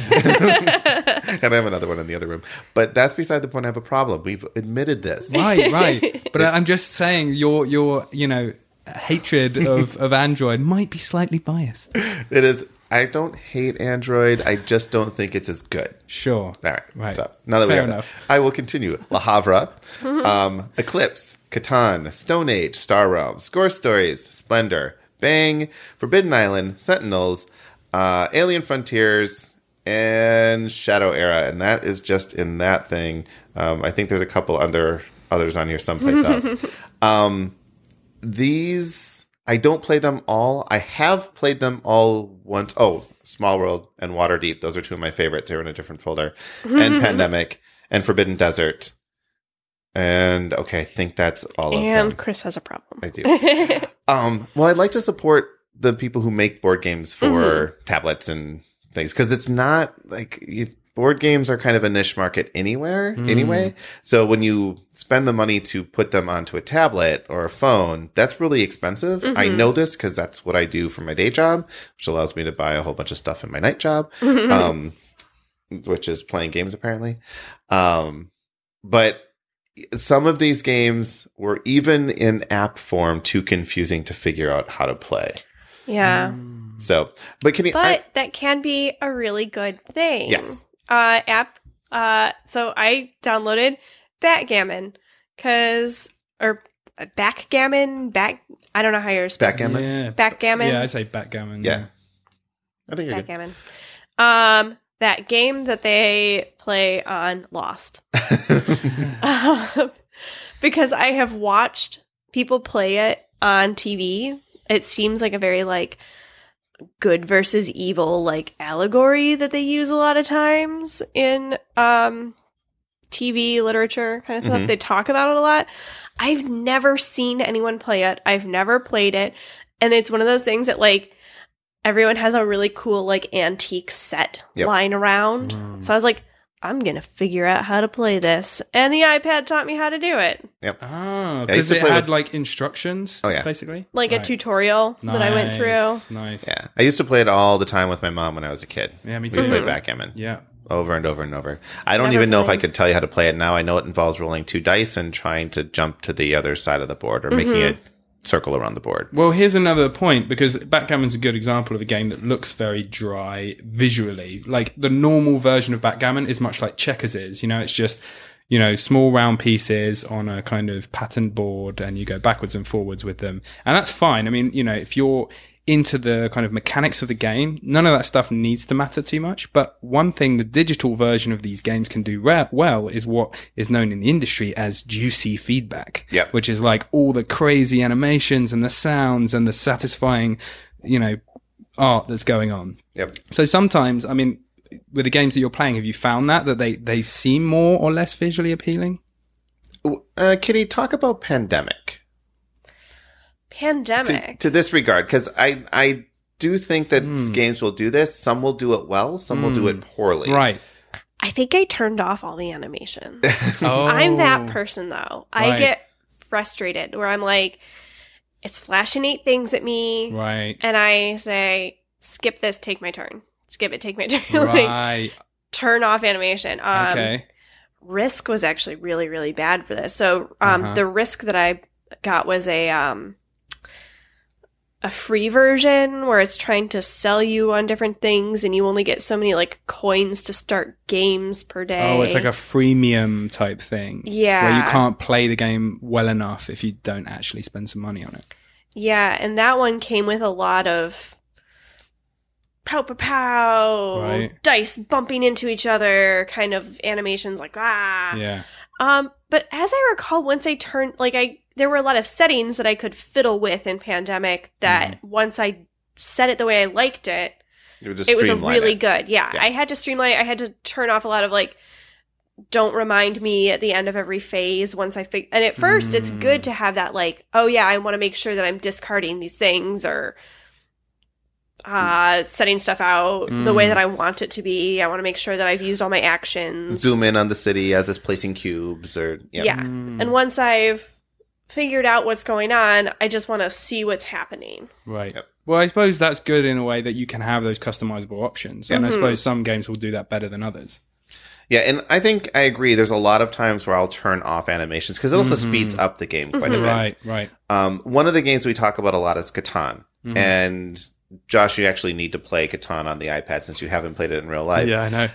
I have another one in the other room. But that's beside the point. I have a problem. We've admitted this. Right, right. But I'm just saying your your, you know, hatred of, of Android might be slightly biased. It is. I don't hate Android. I just don't think it's as good. Sure. All right. Right. So now that we Fair have enough. that, I will continue. La Havre, um, Eclipse, Catan, Stone Age, Star Realm, Score Stories, Splendor, Bang, Forbidden Island, Sentinels, uh, Alien Frontiers, and Shadow Era. And that is just in that thing. Um, I think there's a couple other others on here someplace else. Um, these, I don't play them all. I have played them all once. Oh, Small World and Waterdeep. Those are two of my favorites. They're in a different folder. And Pandemic and Forbidden Desert. And okay, I think that's all of And them. Chris has a problem. I do. um, well, I'd like to support the people who make board games for Mm-hmm. tablets and things because it's not like you, board games are kind of a niche market anywhere anyway. So when you spend the money to put them onto a tablet or a phone, that's really expensive. I know this because that's what I do for my day job, which allows me to buy a whole bunch of stuff in my night job, um, which is playing games apparently. Um, but some of these games were even in app form too confusing to figure out how to play. Yeah. So, but can you? But I, that can be a really good thing. Yes. Uh, app. Uh, so I downloaded Backgammon because, or Backgammon, back. I don't know how you're supposed Backgammon? Yeah. Backgammon. Yeah, I'd say backgammon. Yeah. I think to you're good. Backgammon. Um, that game that they play on Lost. Um, because I have watched people play it on T V. It seems like a very like good versus evil like allegory that they use a lot of times in um T V literature kind of stuff. Mhm. They talk about it a lot. I've never seen anyone play it. I've never played it. And it's one of those things that like everyone has a really cool like antique set Yep. lying around. So I was like, I'm gonna figure out how to play this. And the iPad taught me how to do it. Yep. Oh, I used because to it play had with- like instructions, Oh, yeah. basically? Like a Right. tutorial that I went through. Nice, Nice. Yeah. I used to play it all the time with my mom when I was a kid. Yeah, me We too. played backgammon Yeah. over and over and over. I don't Never even know if I played. could tell you how to play it now. I know it involves rolling two dice and trying to jump to the other side of the board or making it circle around the board. Well, here's another point, because backgammon's a good example of a game that looks very dry visually. Like, the normal version of backgammon is much like checkers is. You know, it's just, you know, small round pieces on a kind of patterned board, and you go backwards and forwards with them. And that's fine. I mean, you know, if you're into the kind of mechanics of the game, none of that stuff needs to matter too much. But one thing the digital version of these games can do re- well is what is known in the industry as juicy feedback. Yep. Which is like all the crazy animations and the sounds and the satisfying, you know, art that's going on. Yep. So sometimes, I mean, with the games that you're playing, have you found that, that they, they seem more or less visually appealing? Uh, Kitty, talk about Pandemic. To, Pandemic. to this regard, because I, I do think that Hmm. games will do this. Some will do it well. Some will do it poorly. Right. I think I turned off all the animations. Oh. I'm that person though. I Right. get frustrated where I'm like, it's flashing eight things at me, Right. and I say, skip this, take my turn. Skip it, take my turn. like, Right. turn off animation. Um, Okay. Risk was actually really, really bad for this. So um, Uh-huh. the Risk that I got was a um, a free version where it's trying to sell you on different things and you only get so many like coins to start games per day. Oh, it's like a freemium type thing. Yeah. Where you can't play the game well enough if you don't actually spend some money on it. Yeah, and that one came with a lot of pow pow pow, Right. dice bumping into each other, kind of animations like ah. Yeah. Um, but as I recall, once I turned, like I, there were a lot of settings that I could fiddle with in Pandemic that Mm-hmm. once I set it the way I liked it, You would just it was a streamline really it. good. Yeah, Yeah. I had to streamline it. I had to turn off a lot of like, don't remind me at the end of every phase once I fig- and at first it's Mm. good to have that like, oh yeah, I want to make sure that I'm discarding these things or uh setting stuff out the way Mm. that I want it to be. I want to make sure that I've used all my actions. Zoom in on the city as it's placing cubes, or yeah. Yeah. Mm. And once I've figured out what's going on, I just want to see what's happening. Right. Yep. Well, I suppose that's good in a way that you can have those customizable options. And I Mhm. suppose some games will do that better than others. Yeah, and I think I agree. There's a lot of times where I'll turn off animations because it also Mhm. speeds up the game quite a Mhm. bit. Right, right. Um, one of the games we talk about a lot is Catan, Mhm. and Josh, you actually need to play Catan on the iPad since you haven't played it in real life. Yeah, I know.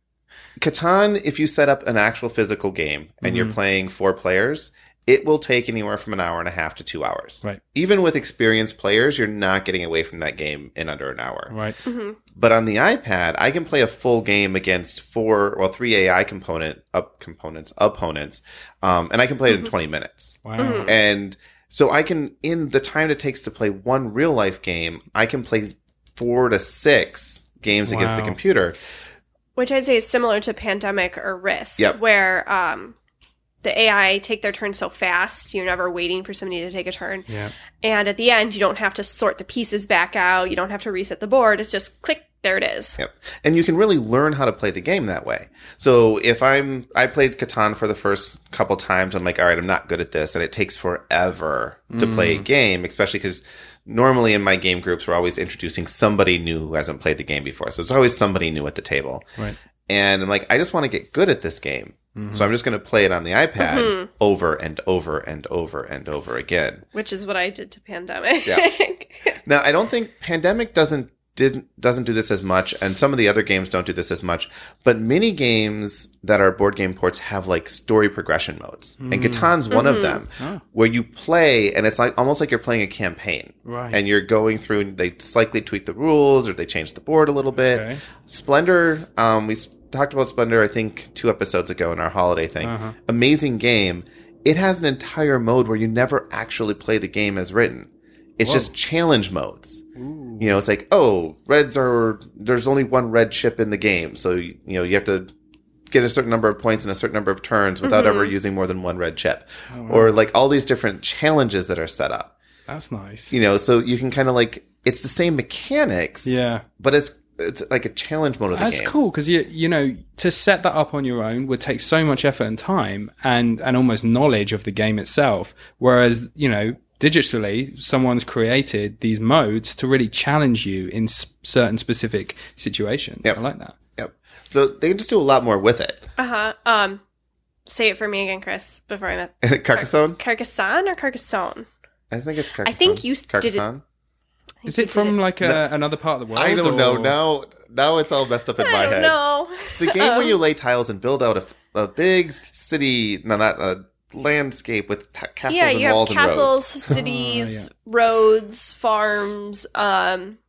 Catan, if you set up an actual physical game and you're Mhm. playing four players, it will take anywhere from an hour and a half to two hours. Right. Even with experienced players, you're not getting away from that game in under an hour. Right. hmm But on the iPad, I can play a full game against four, well, three A I component up components opponents, um, and I can play it in Mhm. twenty minutes. Wow. Mhm. And so I can, in the time it takes to play one real life game, I can play four to six games against the Wow. computer. Which I'd say is similar to Pandemic or Risk, Yep. where um, the A I take their turn so fast, you're never waiting for somebody to take a turn. Yeah. And at the end, you don't have to sort the pieces back out. You don't have to reset the board. It's just click, there it is. Yep. And you can really learn how to play the game that way. So if I'm, I played Catan for the first couple times, I'm like, all right, I'm not good at this. And it takes forever to play a game, especially because normally in my game groups, we're always introducing somebody new who hasn't played the game before. So it's always somebody new at the table. Right. And I'm like, I just want to get good at this game. So I'm just going to play it on the iPad Mhm. over and over and over and over again. Which is what I did to Pandemic. Yeah. Now, I don't think Pandemic doesn't didn't doesn't do this as much, and some of the other games don't do this as much. But many games that are board game ports have like story progression modes, and Catan's one of Mhm. them, Oh. where you play and it's like almost like you're playing a campaign, Right. and you're going through and they slightly tweak the rules or they change the board a little bit. Okay. Splendor, um, we s- talked about Splendor, I think, two episodes ago in our holiday thing. Uh-huh. Amazing game. It has an entire mode where you never actually play the game as written. It's Whoa. just challenge modes. Ooh. You know, it's like, oh, reds are, there's only one red chip in the game. So, you know, you have to get a certain number of points in a certain number of turns without Mhm. ever using more than one red chip. Oh, wow. Or like all these different challenges that are set up. That's nice. You know, so you can kind of like, it's the same mechanics, Yeah. but it's, it's like a challenge mode of the That's game. cool because you you know to set that up on your own would take so much effort and time and and almost knowledge of the game itself. Whereas you know digitally, someone's created these modes to really challenge you in s- certain specific situations. Yep. I like that. Yep. So they can just do a lot more with it. Uh-huh. Um, say it for me again, Chris, before I met. Carcassonne? Carcassonne or Carcassonne? I think it's Carcassonne. I think you s- did it- Carcassonne? I think Is you it did from like a, another part of the world? I don't know. or- Now, now it's all messed up in I my don't head. know. The game where you lay tiles and build out a, a big city, no, not a landscape with t- castles yeah, and you have walls and castles, roads. cities, yeah. roads, farms, um,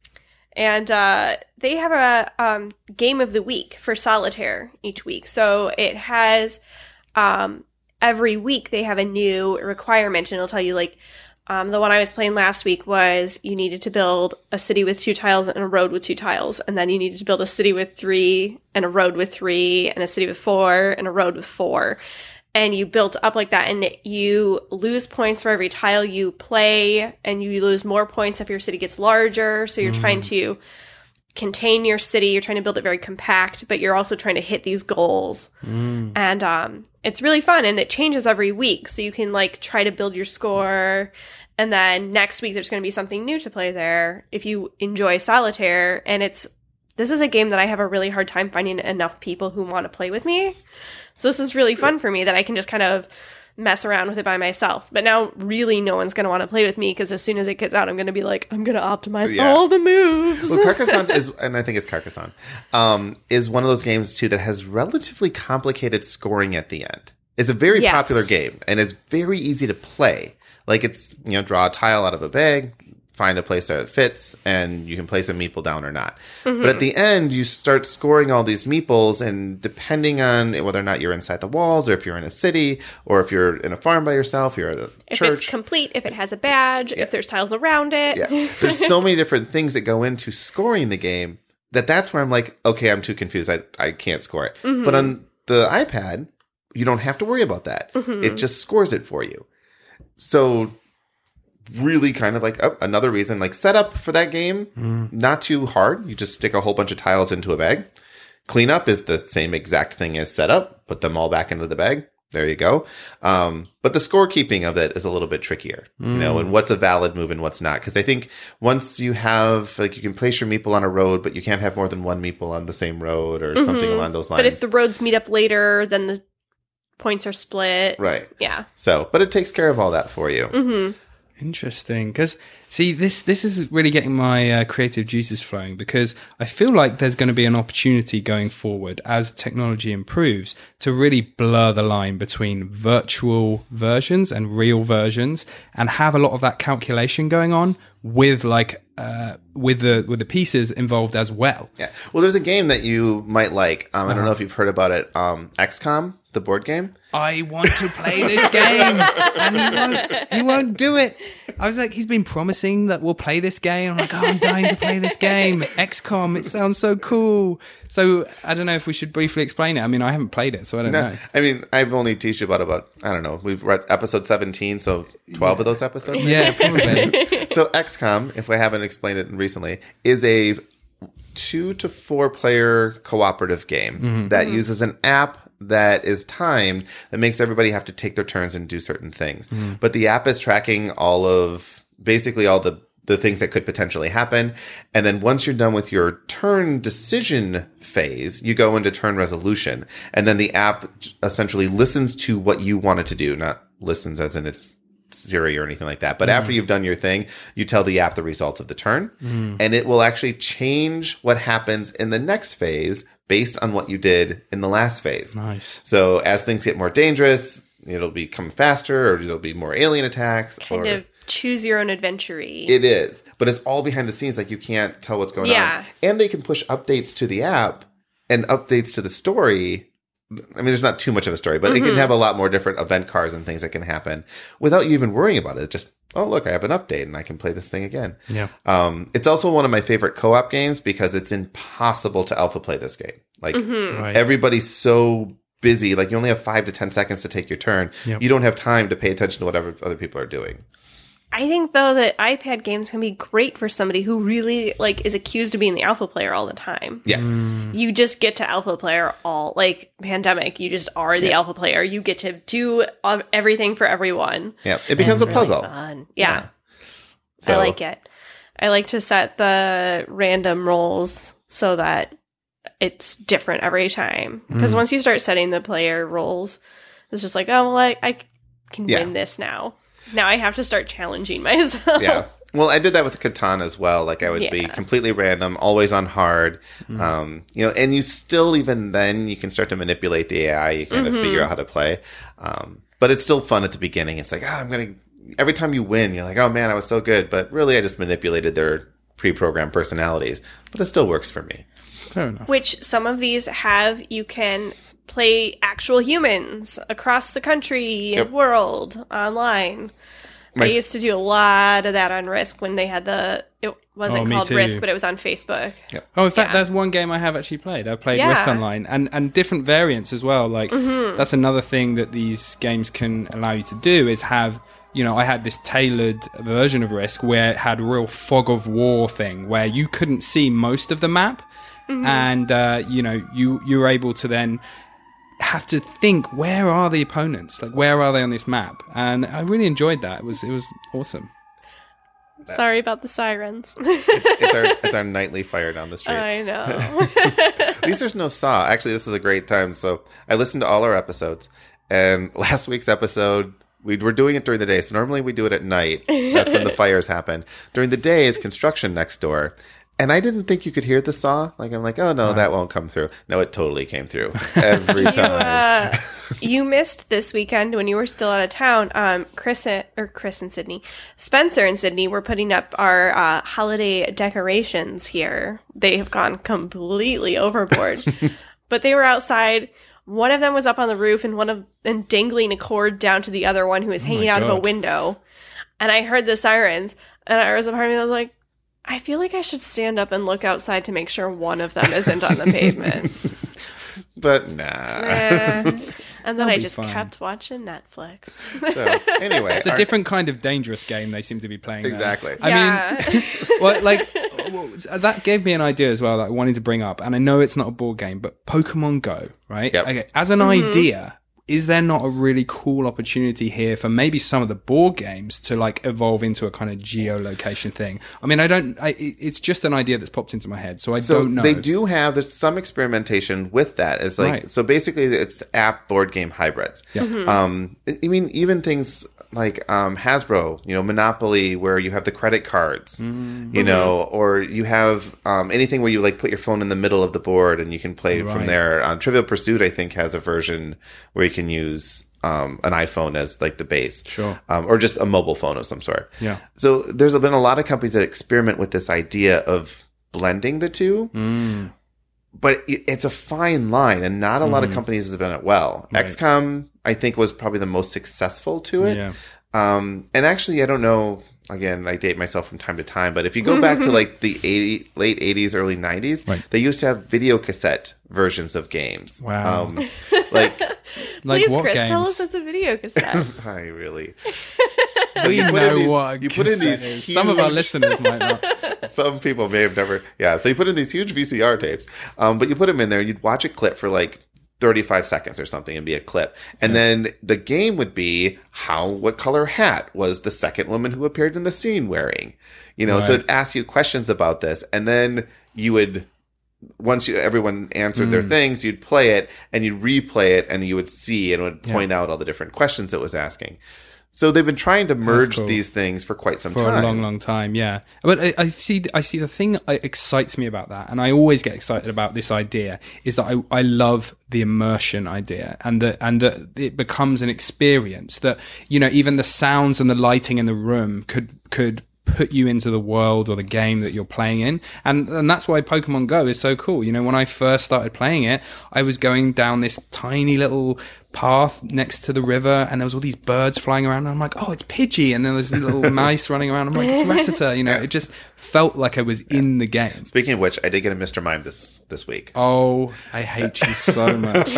and uh, they have a um, game of the week for solitaire each week. So it has um, every week they have a new requirement, and it'll tell you like. Um, the one I was playing last week was you needed to build a city with two tiles and a road with two tiles. And then you needed to build a city with three and a road with three and a city with four and a road with four. And you built up like that. And you lose points for every tile you play. And you lose more points if your city gets larger. So you're trying to contain your city. You're trying to build it very compact, but you're also trying to hit these goals. Mm. And um, it's really fun, and it changes every week. So you can like try to build your score, and then next week there's going to be something new to play there. If you enjoy solitaire, and it's this is a game that I have a really hard time finding enough people who want to play with me. So this is really fun for me that I can just kind of mess around with it by myself. But now really no one's going to want to play with me because as soon as it gets out, I'm going to be like, I'm going to optimize Yeah. all the moves. Well, Carcassonne is, and I think it's Carcassonne, um, is one of those games too that has relatively complicated scoring at the end. It's a very Yes. popular game, and it's very easy to play. Like it's, you know, draw a tile out of a bag, find a place that it fits, and you can place a meeple down or not. Mm-hmm. But at the end, you start scoring all these meeples, and depending on whether or not you're inside the walls, or if you're in a city, or if you're in a farm by yourself, you're at a if church. it's complete, if it has a badge, Yeah. if there's tiles around it. Yeah. There's so many different things that go into scoring the game that that's where I'm like, okay, I'm too confused. I, I can't score it. Mm-hmm. But on the iPad, you don't have to worry about that. Mm-hmm. It just scores it for you. So really kind of like oh, another reason, like setup for that game, Mm. not too hard. You just stick a whole bunch of tiles into a bag. Cleanup is the same exact thing as setup. Put them all back into the bag. There you go. Um, but the scorekeeping of it is a little bit trickier, you know, and what's a valid move and what's not. Because I think once you have, like, you can place your meeple on a road, but you can't have more than one meeple on the same road or something along those lines. But if the roads meet up later, then the points are split. right. Yeah. So, but it takes care of all that for you. Mm-hmm. Interesting, because see, this this is really getting my uh, creative juices flowing, because I feel like there's going to be an opportunity going forward as technology improves to really blur the line between virtual versions and real versions, and have a lot of that calculation going on with like uh, with the with the pieces involved as well. Yeah. Well, there's a game that you might like. Um, I don't know if you've heard about it. Um, X COM, the board game. I want to play this game, and he won't, he won't do it. I was like, he's been promising that we'll play this game. I'm like, oh, I'm dying to play this game. X COM, it sounds so cool. So I don't know if we should briefly explain it. I mean, I haven't played it, so I don't No, know. I mean, I've only teached you about about I don't know. We've read episode seventeen, so twelve of those episodes. Yeah, probably. So X COM, if I haven't explained it recently, is a two to four player cooperative game Mm-hmm. that uses an app that is timed that makes everybody have to take their turns and do certain things. Mm-hmm. But the app is tracking all of basically all the the things that could potentially happen. And then once you're done with your turn decision phase, you go into turn resolution. And then the app essentially listens to what you want it to do, not listens as in it's Siri or anything like that. But after you've done your thing, you tell the app the results of the turn, and it will actually change what happens in the next phase based on what you did in the last phase. Nice. So as things get more dangerous, it'll become faster, or it'll be more alien attacks. Kind or of choose your own adventure-y. It is, but it's all behind the scenes. Like you can't tell what's going Yeah. on. And they can push updates to the app and updates to the story. I mean, there's not too much of a story, but it can have a lot more different event cards and things that can happen without you even worrying about it. Just, oh, look, I have an update and I can play this thing again. Yeah. Um, it's also one of my favorite co-op games because it's impossible to alpha play this game. Like Right. everybody's so busy. Like you only have five to ten seconds to take your turn. Yep. You don't have time to pay attention to whatever other people are doing. I think though that iPad games can be great for somebody who really like is accused of being the alpha player all the time. Yes. You just get to alpha player all like Pandemic. You just are the alpha player. You get to do all- everything for everyone. Yeah. It becomes a It's really puzzle. fun. Yeah, So- I like it. I like to set the random rolls so that it's different every time. Because once you start setting the player rolls, it's just like, oh well, I, I can Yeah. win this now. Now I have to start challenging myself. Yeah. Well, I did that with Catan as well. Like I would be Yeah. completely random, always on hard. Um, you know, and you still, even then, you can start to manipulate the A I. You kind of figure out how to play. Um, but it's still fun at the beginning. It's like, oh, I'm going to, every time you win, you're like, oh man, I was so good. But really, I just manipulated their pre-programmed personalities. But it still works for me. Fair enough. Which some of these have, you can play actual humans across the country Yep. and world online. My- I used to do a lot of that on Risk when they had the, it wasn't Oh, me called too. Risk, but it was on Facebook. Oh, in fact, Yeah. there's one game I have actually played. I've played Yeah. Risk Online, and, and different variants as well. Like, that's another thing that these games can allow you to do is have, you know, I had this tailored version of Risk where it had a real fog of war thing where you couldn't see most of the map. And, uh, you know, you, you were able to then have to think, where are the opponents? Like, where are they on this map? And I really enjoyed that. It was, it was awesome. Sorry about the sirens. It's our it's our nightly fire down the street. I know. At least there's no saw. Actually, this is a great time. So I listened to all our episodes, And last week's episode, we were doing it during the day. So normally we do it at night. That's when the fires happen. During the day is construction next door. And I didn't think you could hear the saw. Like, I'm like, oh, no, that won't come through. No, it totally came through every You, time. uh, you missed this weekend when you were still out of town. Um, Chris and, or Chris and Sydney, Spencer and Sydney were putting up our uh, holiday decorations here. They have gone completely overboard, but they were outside. One of them was up on the roof, and one of and dangling a cord down to the other one who was hanging my out of a God. window. And I heard the sirens, and I was a part of me that was like, I feel like I should stand up and look outside to make sure one of them isn't on the pavement. But nah. Eh. And then That'll I be just fine. kept watching Netflix. So, anyway. It's a our- different kind of dangerous game they seem to be playing. there. Exactly. I yeah. mean, well, like well, that gave me an idea as well that I wanted to bring up, and I know it's not a board game, but Pokemon Go, right? Yep. Okay, as an Mm-hmm. idea, is there not a really cool opportunity here for maybe some of the board games to like evolve into a kind of geolocation thing? I mean, I don't. I, it- it's just an idea that's popped into my head, so I So don't know. they do have there's some experimentation with that. It's like Right. so basically it's app board game hybrids. Yeah. Um, I I mean even things like um, Hasbro, you know, Monopoly, where you have the credit cards, you know, or you have um, anything where you like put your phone in the middle of the board and you can play from Right. there. Um, Trivial Pursuit, I think, has a version where you can use um, an iPhone as like the base, Sure. um, or just a mobile phone of some sort. Yeah. So there's been a lot of companies that experiment with this idea of blending the two. Mm. But it, it's a fine line, and not a lot of companies have done it well. Right. X COM, I think, was probably the most successful to it. Yeah. Um, and actually, I don't know. Again, I date myself from time to time, but if you go back to like the eighty, late eighties, early nineties, Right. they used to have video cassette versions of games. Wow. Um, like, Like Please, what Chris, games? tell us it's a video cassette. I really. So you put know in these- what a you put in cassette these is. Some of our huge- listeners might not. Some people may have never, yeah. So you put in these huge V C R tapes, um, but you put them in there. You'd watch a clip for like thirty-five seconds or something, and be a clip, and then the game would be how, what color hat was the second woman who appeared in the scene wearing? You know, so Right. it asks you questions about this, and then you would. Once you everyone answered Mm. their things, you'd play it and you'd replay it, and you would see and it would Yeah. point out all the different questions it was asking. So they've been trying to merge cool. these things for quite some for time. a long, long time. Yeah, but I, I see. I see the thing that excites me about that, and I always get excited about this idea. Is that I, I love the immersion idea, and that and that it becomes an experience that you know even the sounds and the lighting in the room could could put you into the world or the game that you're playing in, and and that's why Pokemon Go is so cool. You know, when I first started playing it, I was going down this tiny little path next to the river, and there was all these birds flying around, and I'm like, oh, it's Pidgey, and then there's little mice running around. I'm like, it's Rattata. You know, it just felt like I was in the game. Speaking of which, I did get a Mister Mime this this week. Oh, I hate you so much.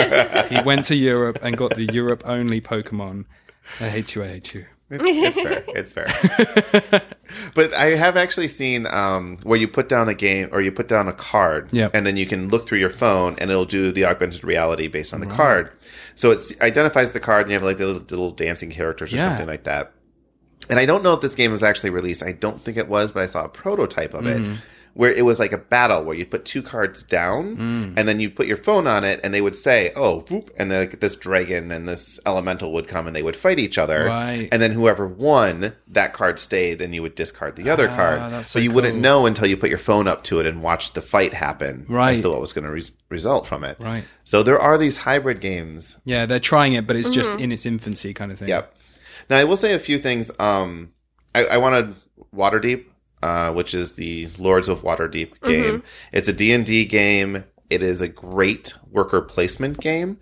He went to Europe and got the Europe only Pokemon. I hate you. I hate you. It's fair. It's fair. But I have actually seen um, where you put down a game or you put down a card, Yep. and then you can look through your phone, and it'll do the augmented reality based on the card. So it identifies the card, and you have like the little, the little dancing characters or Yeah. something like that. And I don't know if this game was actually released. I don't think it was, but I saw a prototype of it. Where it was like a battle where you put two cards down Mm. and then you put your phone on it, and they would say, oh, whoop, and then like, this dragon and this elemental would come and they would fight each other. Right. And then whoever won, that card stayed, and you would discard the other Ah, card. that's So so you wouldn't cool. know until you put your phone up to it and watched the fight happen Right. as to what was going to re- result from it. Right. So there are these hybrid games. Yeah, they're trying it, but it's just in its infancy kind of thing. Yep. Now, I will say a few things. Um, I, I wanted Waterdeep. Uh, which is the Lords of Waterdeep game. It's a D and D game. It is a great worker placement game.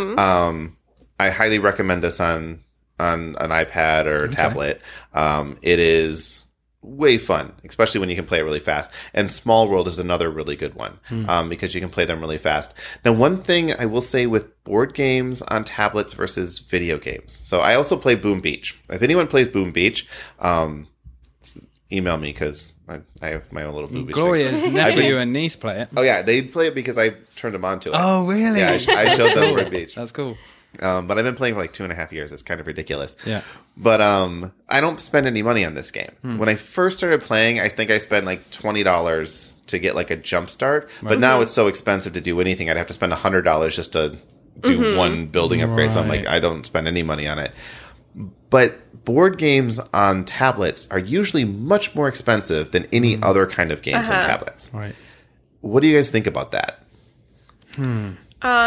Um, I highly recommend this on on an iPad or a tablet. Um, it is way fun, especially when you can play it really fast. And Small World is another really good one um, because you can play them really fast. Now, one thing I will say with board games on tablets versus video games. So I also play Boom Beach. If anyone plays Boom Beach, um, email me because I, I have my own little Boom Beach thing. Gloria's nephew and niece play it. Oh yeah, they play it because I turned them on to it. Oh, really? Yeah, I, I showed them Boom Beach. That's cool. Um, but I've been playing for like two and a half years. It's kind of ridiculous. Yeah. But um, I don't spend any money on this game. Hmm. When I first started playing, I think I spent like twenty dollars to get like a jump start. But now it's so expensive to do anything. I'd have to spend one hundred dollars just to do Mm-hmm. one building upgrade. So I'm like, Right. I don't spend any money on it. But board games on tablets are usually much more expensive than any other kind of games on tablets. Right. What do you guys think about that? Um,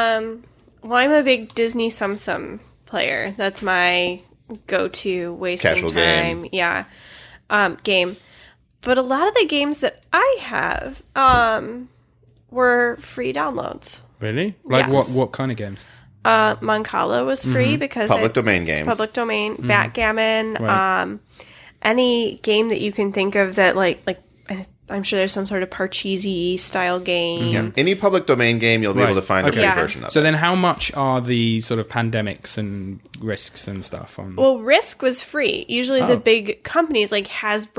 well, I'm a big Disney Sum Sum player. That's my go-to wasting Casual time. game. Yeah, um, game. But a lot of the games that I have um, were free downloads. Really? Like Yes. what? What kind of games? Uh, Moncala was free because Public it- domain it's games. public domain. Backgammon. Right. Um, any game that you can think of that, like, like I- I'm sure there's some sort of Parcheesi style game. Yeah. Any public domain game, you'll be able to Right. find a Okay. free Yeah. version of So it. then, how much are the sort of pandemics and risks and stuff on? Well, Risk was free. Usually, Oh. the big companies like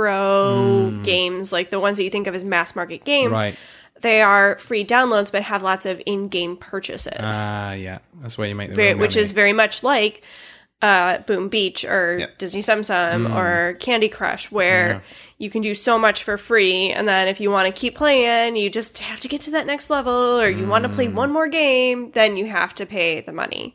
Hasbro games, like the ones that you think of as mass market games, right. they are free downloads but have lots of in-game purchases, Ah, yeah. That's where you make the very, real which money. is very much like uh, Boom Beach or Yeah. Disney Sum Sum or Candy Crush, where you can do so much for free, and then if you want to keep playing, you just have to get to that next level, or you want to play one more game, then you have to pay the money.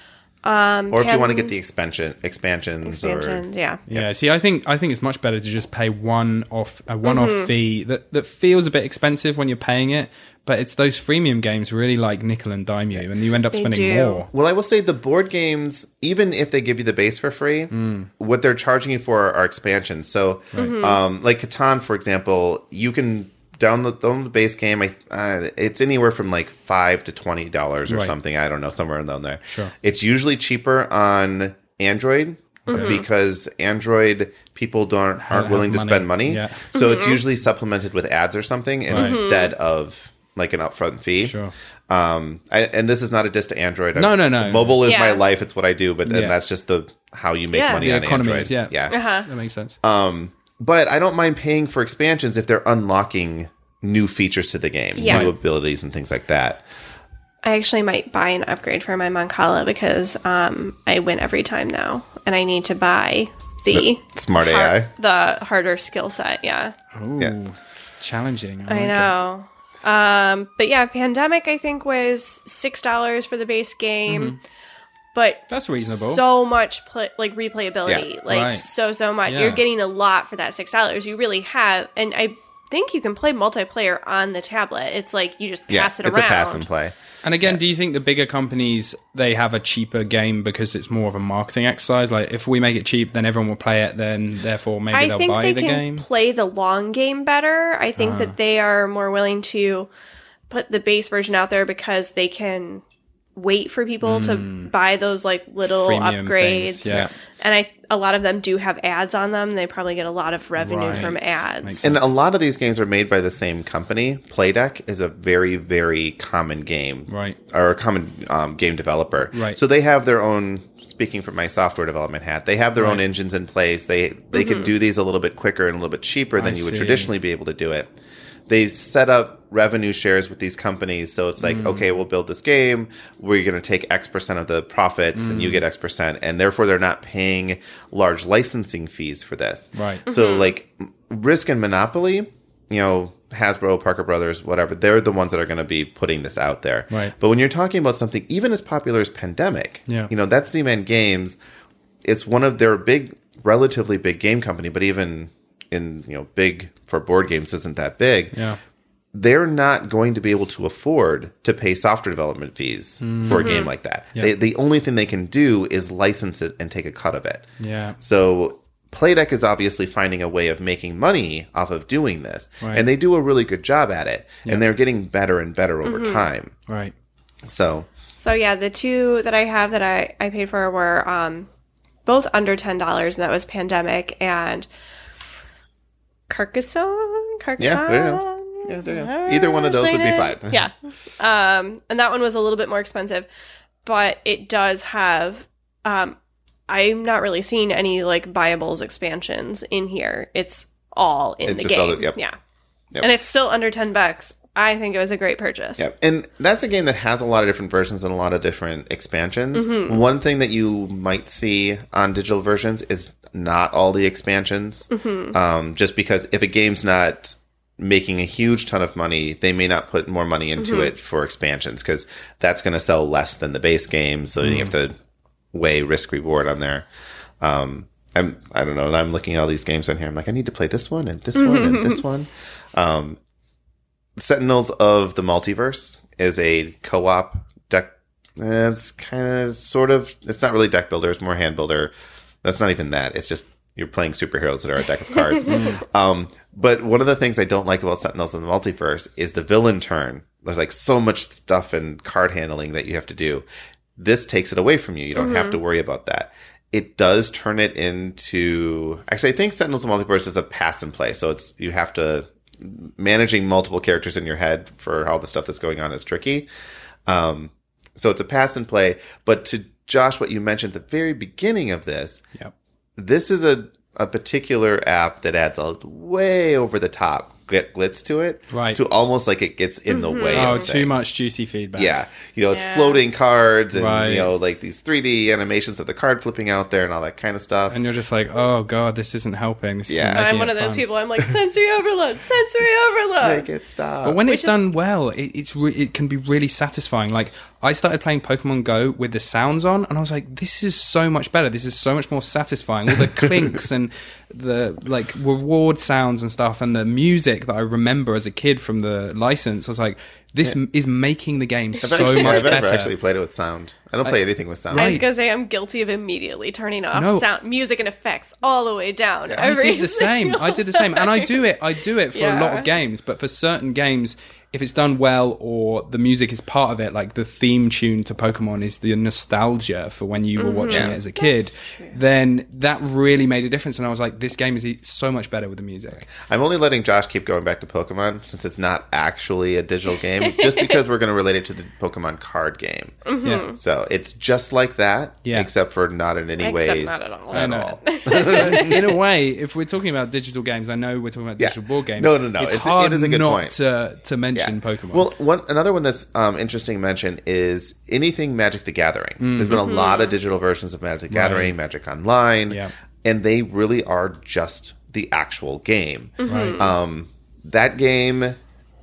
Um, Or if you Pan- want to get the expansion expansions, expansions, yeah. Yeah, see, I think I think it's much better to just pay one off a one-off Mm-hmm. fee that that feels a bit expensive when you're paying it, but it's those freemium games really like nickel and dime you, and you end up They spending do. more. or well, I will say the board games, even if they give you the base for free, what they're charging you for are expansions. So, um, like Catan, for example, you can download, download the base game. I, uh, it's anywhere from like five to twenty dollars or Right. something. I don't know, somewhere in there. Sure. It's usually cheaper on Android. Because Android people don't aren't have willing to money. spend money, Yeah. so it's usually supplemented with ads or something Right. instead of like an upfront fee. Sure. Um, I, and this is not a diss to Android. No, no, no. Mobile is my Yeah. life. It's what I do. But then Yeah. that's just the how you make Yeah. money The on economy Android. is, yeah. yeah. Uh-huh. That makes sense. Um, but I don't mind paying for expansions if they're unlocking new features to the game, Yeah. new abilities and things like that. I actually might buy an upgrade for my Moncala because um, I win every time now, and I need to buy the Smart A I. har- the harder skill set. Yeah, Ooh, Yeah. challenging. I like it. know. Um, but yeah, Pandemic I think was six dollars for the base game, but That's reasonable. so much pla like replayability, Yeah. like Right. so so much. Yeah. You're getting a lot for that six dollars. You really have, and I think you can play multiplayer on the tablet. It's like you just Yeah, pass it it's around. a pass and play. And again, do you think the bigger companies they have a cheaper game because it's more of a marketing exercise? Like, if we make it cheap, then everyone will play it. Then, therefore, maybe I they'll think buy they the can game. play the long game better. I think Ah. that they are more willing to put the base version out there because they can wait for people to buy those like little Hmm. Freemium upgrades. things, yeah. And I a lot of them do have ads on them. They probably get a lot of revenue Right. from ads. Makes And sense. a lot of these games are made by the same company. Playdeck is a very, very common game. Right. Or a common um, game developer. Right. So they have their own, speaking from my software development hat, they have their own Right. engines in place. They they can do these a little bit quicker and a little bit cheaper than I you would see. traditionally be able to do it. They set up revenue shares with these companies. So it's like, Mm. okay, we'll build this game. We're going to take X percent of the profits and Mm. you get X percent. And therefore, they're not paying large licensing fees for this. Right. So like Risk and Monopoly, you know, Hasbro, Parker Brothers, whatever, they're the ones that are going to be putting this out there. Right. But when you're talking about something even as popular as Pandemic, Yeah. you know, that's Z-Man Games. It's one of their big, relatively big game company, but even in, you know, big for board games isn't that big. Yeah. They're not going to be able to afford to pay software development fees for a game like that. Yeah. They, the only thing they can do is license it and take a cut of it. Yeah. So Playdeck is obviously finding a way of making money off of doing this. Right. And they do a really good job at it. Yeah. And they're getting better and better over time. Right. So, So yeah, the two that I have that I, I paid for were um, both under ten dollars, and that was Pandemic and Carcassonne. Carcassonne. Yeah, there you go. Yeah, there you go. Either one of those would be Saying fine. it? Yeah, um, and that one was a little bit more expensive, but it does have. Um, I'm not really seeing any like Biobles expansions in here. It's all in It's the just game. all the- yep. Yeah, Yep. and it's still under ten bucks. I think it was a great purchase. yeah. And that's a game that has a lot of different versions and a lot of different expansions. Mm-hmm. One thing that you might see on digital versions is not all the expansions. Mm-hmm. Um, just because if a game's not making a huge ton of money, they may not put more money into Mm-hmm. it for expansions because that's going to sell less than the base game. So Mm. you have to weigh risk reward on there. Um, I'm, I don't know. And I'm looking at all these games on here. I'm like, I need to play this one and this one and this one. Um, Sentinels of the Multiverse is a co-op deck. It's kind of sort of, it's not really deck builder. It's more hand builder. That's not even that. It's just, you're playing superheroes that are a deck of cards. um, but one of the things I don't like about Sentinels in the Multiverse is the villain turn. There's like so much stuff and card handling that you have to do. This takes it away from you. You don't have to worry about that. It does turn it into, actually, I think Sentinels of the Multiverse is a pass and play. So it's, you have to, managing multiple characters in your head for all the stuff that's going on is tricky. Um, so it's a pass and play. But to Josh, what you mentioned at the very beginning of this, Yep. this is a, a particular app that adds a way over the top gl- glitz to it. Right. To almost like it gets in the way Oh, of too things. much juicy feedback. Yeah. You know, it's Yeah. floating cards and, Right. you know, like these three D animations of the card flipping out there and all that kind of stuff. And you're just like, oh god, this isn't helping. This Yeah. isn't I'm making one it of those fun. people. I'm like, sensory overload, sensory overload. Make it stop. But when Which it's is- done well, it, it's re- it can be really satisfying. Like I started playing Pokemon Go with the sounds on, and I was like, "This is so much better. This is so much more satisfying." All the clinks and the like reward sounds and stuff, and the music that I remember as a kid from the license. I was like, "This m- is making the game I've so actually, much I've never better." actually played it with sound. I don't play anything with sound. I was Right. gonna say I'm guilty of immediately turning off No. sound, music, and effects all the way down. I I every did the same. single I did the same, and I time. do it. I do it for a lot Yeah. of games, but for certain games, if it's done well or the music is part of it, like the theme tune to Pokemon is the nostalgia for when you were watching Yeah. it as a kid, That's true. then that really made a difference. And I was like, this game is so much better with the music. I'm only letting Josh keep going back to Pokemon since it's not actually a digital game, just because we're going to relate it to the Pokemon card game. Yeah. So it's just like that, Yeah. except for not in any Except way not at all. at know. all. In a way, if we're talking about digital games, I know we're talking about Yeah. digital board games. No, no, no. It's, It's- hard it is a good not point. to to mention Yeah. Pokemon. Well, one another one that's um, interesting to mention is anything Magic the Gathering. There's been a lot of digital versions of Magic the Gathering, Magic Online, Yeah. and they really are just the actual game. right. Um, that game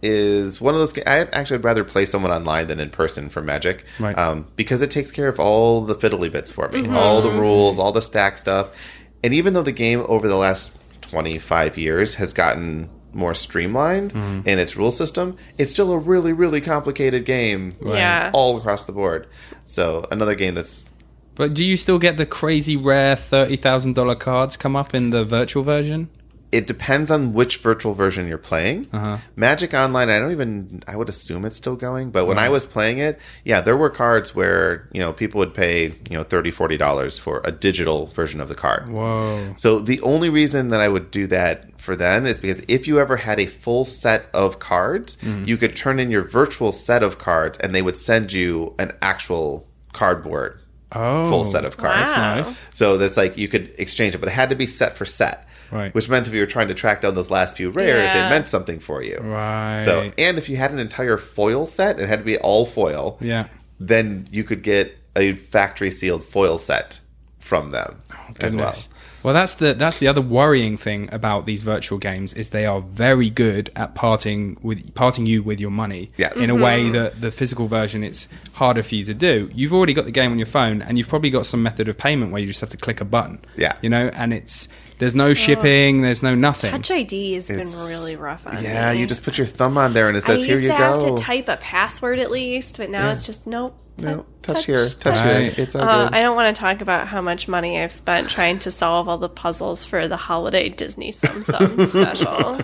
is one of those. Ga- I actually would rather play someone online than in person for Magic, Right. um, because it takes care of all the fiddly bits for me, all the rules, all the stack stuff, and even though the game over the last twenty-five years has gotten more streamlined in its rule system, it's still a really, really complicated game Yeah. all across the board. So another game that's But do you still get the crazy rare thirty thousand dollars cards come up in the virtual version? it depends on which virtual version you're playing. Uh-huh. Magic Online, I don't even, I would assume it's still going, but when I was playing it, yeah, there were cards where, you know, people would pay, you know, thirty dollars, forty dollars for a digital version of the card. Whoa. So the only reason that I would do that for them is because if you ever had a full set of cards, you could turn in your virtual set of cards and they would send you an actual cardboard Oh. full set of cards. Wow. Nice. So there's like, you could exchange it, but it had to be set for set. Right. Which meant if you were trying to track down those last few rares, Yeah. they meant something for you. Right. So, and if you had an entire foil set, it had to be all foil, Yeah. then you could get a factory sealed foil set from them as well. Goodness. Well, that's the that's the other worrying thing about these virtual games is they are very good at parting with parting you with your money. Yes. In a way that the physical version it's harder for you to do. You've already got the game on your phone, and you've probably got some method of payment where you just have to click a button. Yeah. You know, and it's there's no shipping, there's no nothing. Touch I D has been It's- really rough on Yeah, me. you just put your thumb on there and it I says, used here you to have go. to type a password at least, but now Yeah. it's just nope. no, tou- touch, here, touch touch. here. Right. It's all Uh, good. I don't want to talk about how much money I've spent trying to solve all the puzzles for the holiday Disney Sum Sum special.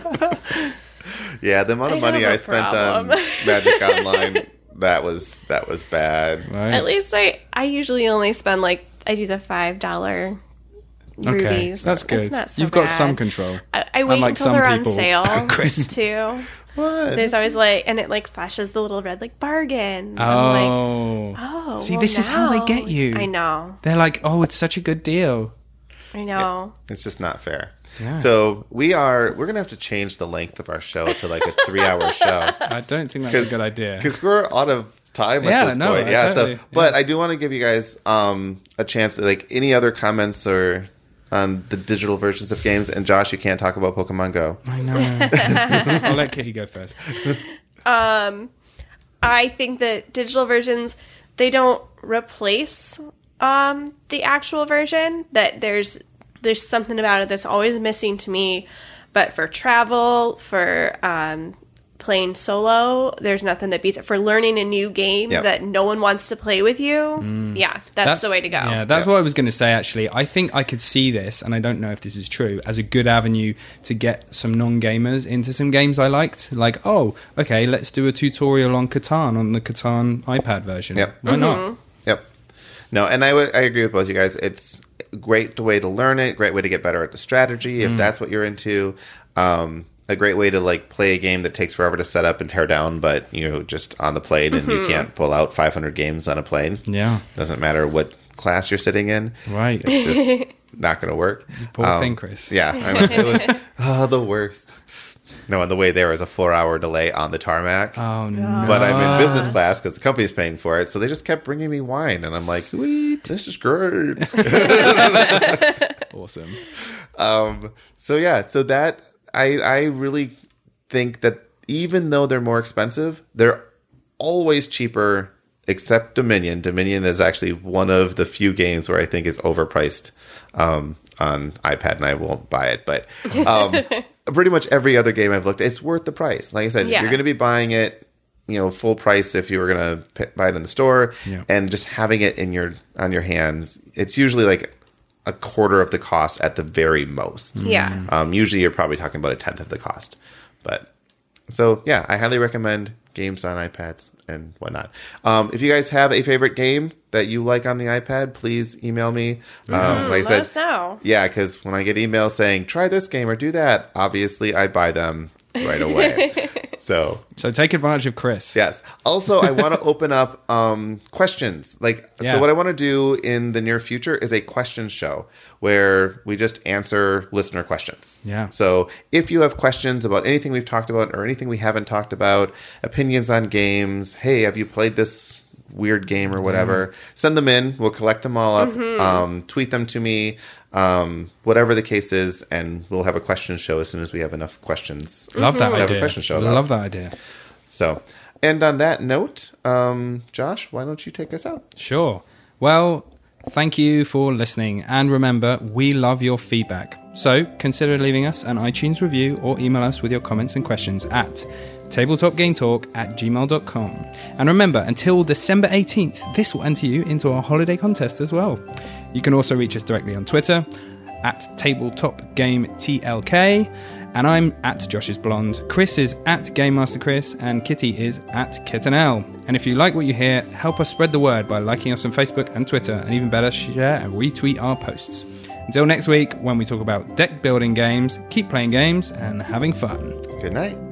Yeah, the amount of I money have a I spent problem. on Magic Online, that was that was bad. Right. At least I, I usually only spend like I do the five dollar Okay, rubies. that's good. It's not so You've got bad. some control. I, I wait Unlike until some they're on people. sale, Chris. too. What? There's always like, and it like flashes the little red like bargain. I'm like, Oh. oh, See, well, this is how they now- get you. I know, They're like, oh, it's such a good deal. I know. It's just not fair. Yeah. So we are we're gonna have to change the length of our show to like a three hour show. I don't think that's a good idea. Because we're out of time Yeah, at this no, point. I Yeah, totally- so but I do want to give you guys um a chance like any other comments or on the digital versions of games. And Josh, you can't talk about Pokemon Go. I know. I'll let Kitty go first. Um, I think that digital versions, they don't replace um, the actual version. That there's there's something about it that's always missing to me. But for travel, for um, playing solo, there's nothing that beats it. For learning a new game Yep. that no one wants to play with you, yeah, that's, the way to go. Yeah, that's Yeah. what I was going to say, actually. I think I could see this, and I don't know if this is true, as a good avenue to get some non-gamers into some games I liked. Like, oh, okay, let's do a tutorial on Catan on the Catan iPad version. Yep. Why not? Yep. No, and I would I agree with both you guys. It's a great way to learn it, great way to get better at the strategy if that's what you're into. Um, a great way to like play a game that takes forever to set up and tear down, but you know, just on the plane and you can't pull out five hundred games on a plane. Yeah. Doesn't matter what class you're sitting in. Right. It's just not going to work. Poor Um, thing, Chris. Yeah, I mean, it was oh, the worst. No, on the way there was a four-hour delay on the tarmac. Oh, no. But I'm in business class because the company's paying for it, so they just kept bringing me wine, and I'm like, Sweet. this is great. Awesome. um, so yeah, so that I I really think that even though they're more expensive, they're always cheaper. Except Dominion. Dominion is actually one of the few games where I think is overpriced um, on iPad, and I won't buy it. But um, pretty much every other game I've looked at, it's worth the price. Like I said, Yeah. you're going to be buying it, you know, full price if you were going to buy it in the store, Yeah. and just having it in your on your hands. It's usually like a quarter of the cost at the very most. Yeah. Um, usually, you're probably talking about a tenth of the cost. But so yeah, I highly recommend games on iPads and whatnot. Um, if you guys have a favorite game that you like on the iPad, please email me. Um, like I Let said, us know. yeah, because when I get emails saying try this game or do that, obviously I buy them right away. So So take advantage of Chris. yes. Also, I want to open up um, questions. Like, Yeah. so what I want to do in the near future is a question show where we just answer listener questions. Yeah. So if you have questions about anything we've talked about or anything we haven't talked about, opinions on games, hey, have you played this weird game or whatever, send them in. We'll collect them all up, um, tweet them to me, um, whatever the case is, and we'll have a question show as soon as we have enough questions. Love that We'll have a idea. question show about Love it. that idea. So, and on that note, um, Josh, why don't you take us out? Sure. Well, thank you for listening. And remember, we love your feedback. So consider leaving us an iTunes review or email us with your comments and questions at tabletopgametalk at gmail dot com. And remember, until December eighteenth, this will enter you into our holiday contest as well. You can also reach us directly on Twitter at tabletopgametlk. And I'm at Josh is Blonde. Chris is at Game Master Chris, and Kitty is at Kittenell. And if you like what you hear, help us spread the word by liking us on Facebook and Twitter, and even better, share and retweet our posts. Until next week, when we talk about deck building games, keep playing games and having fun. Good night.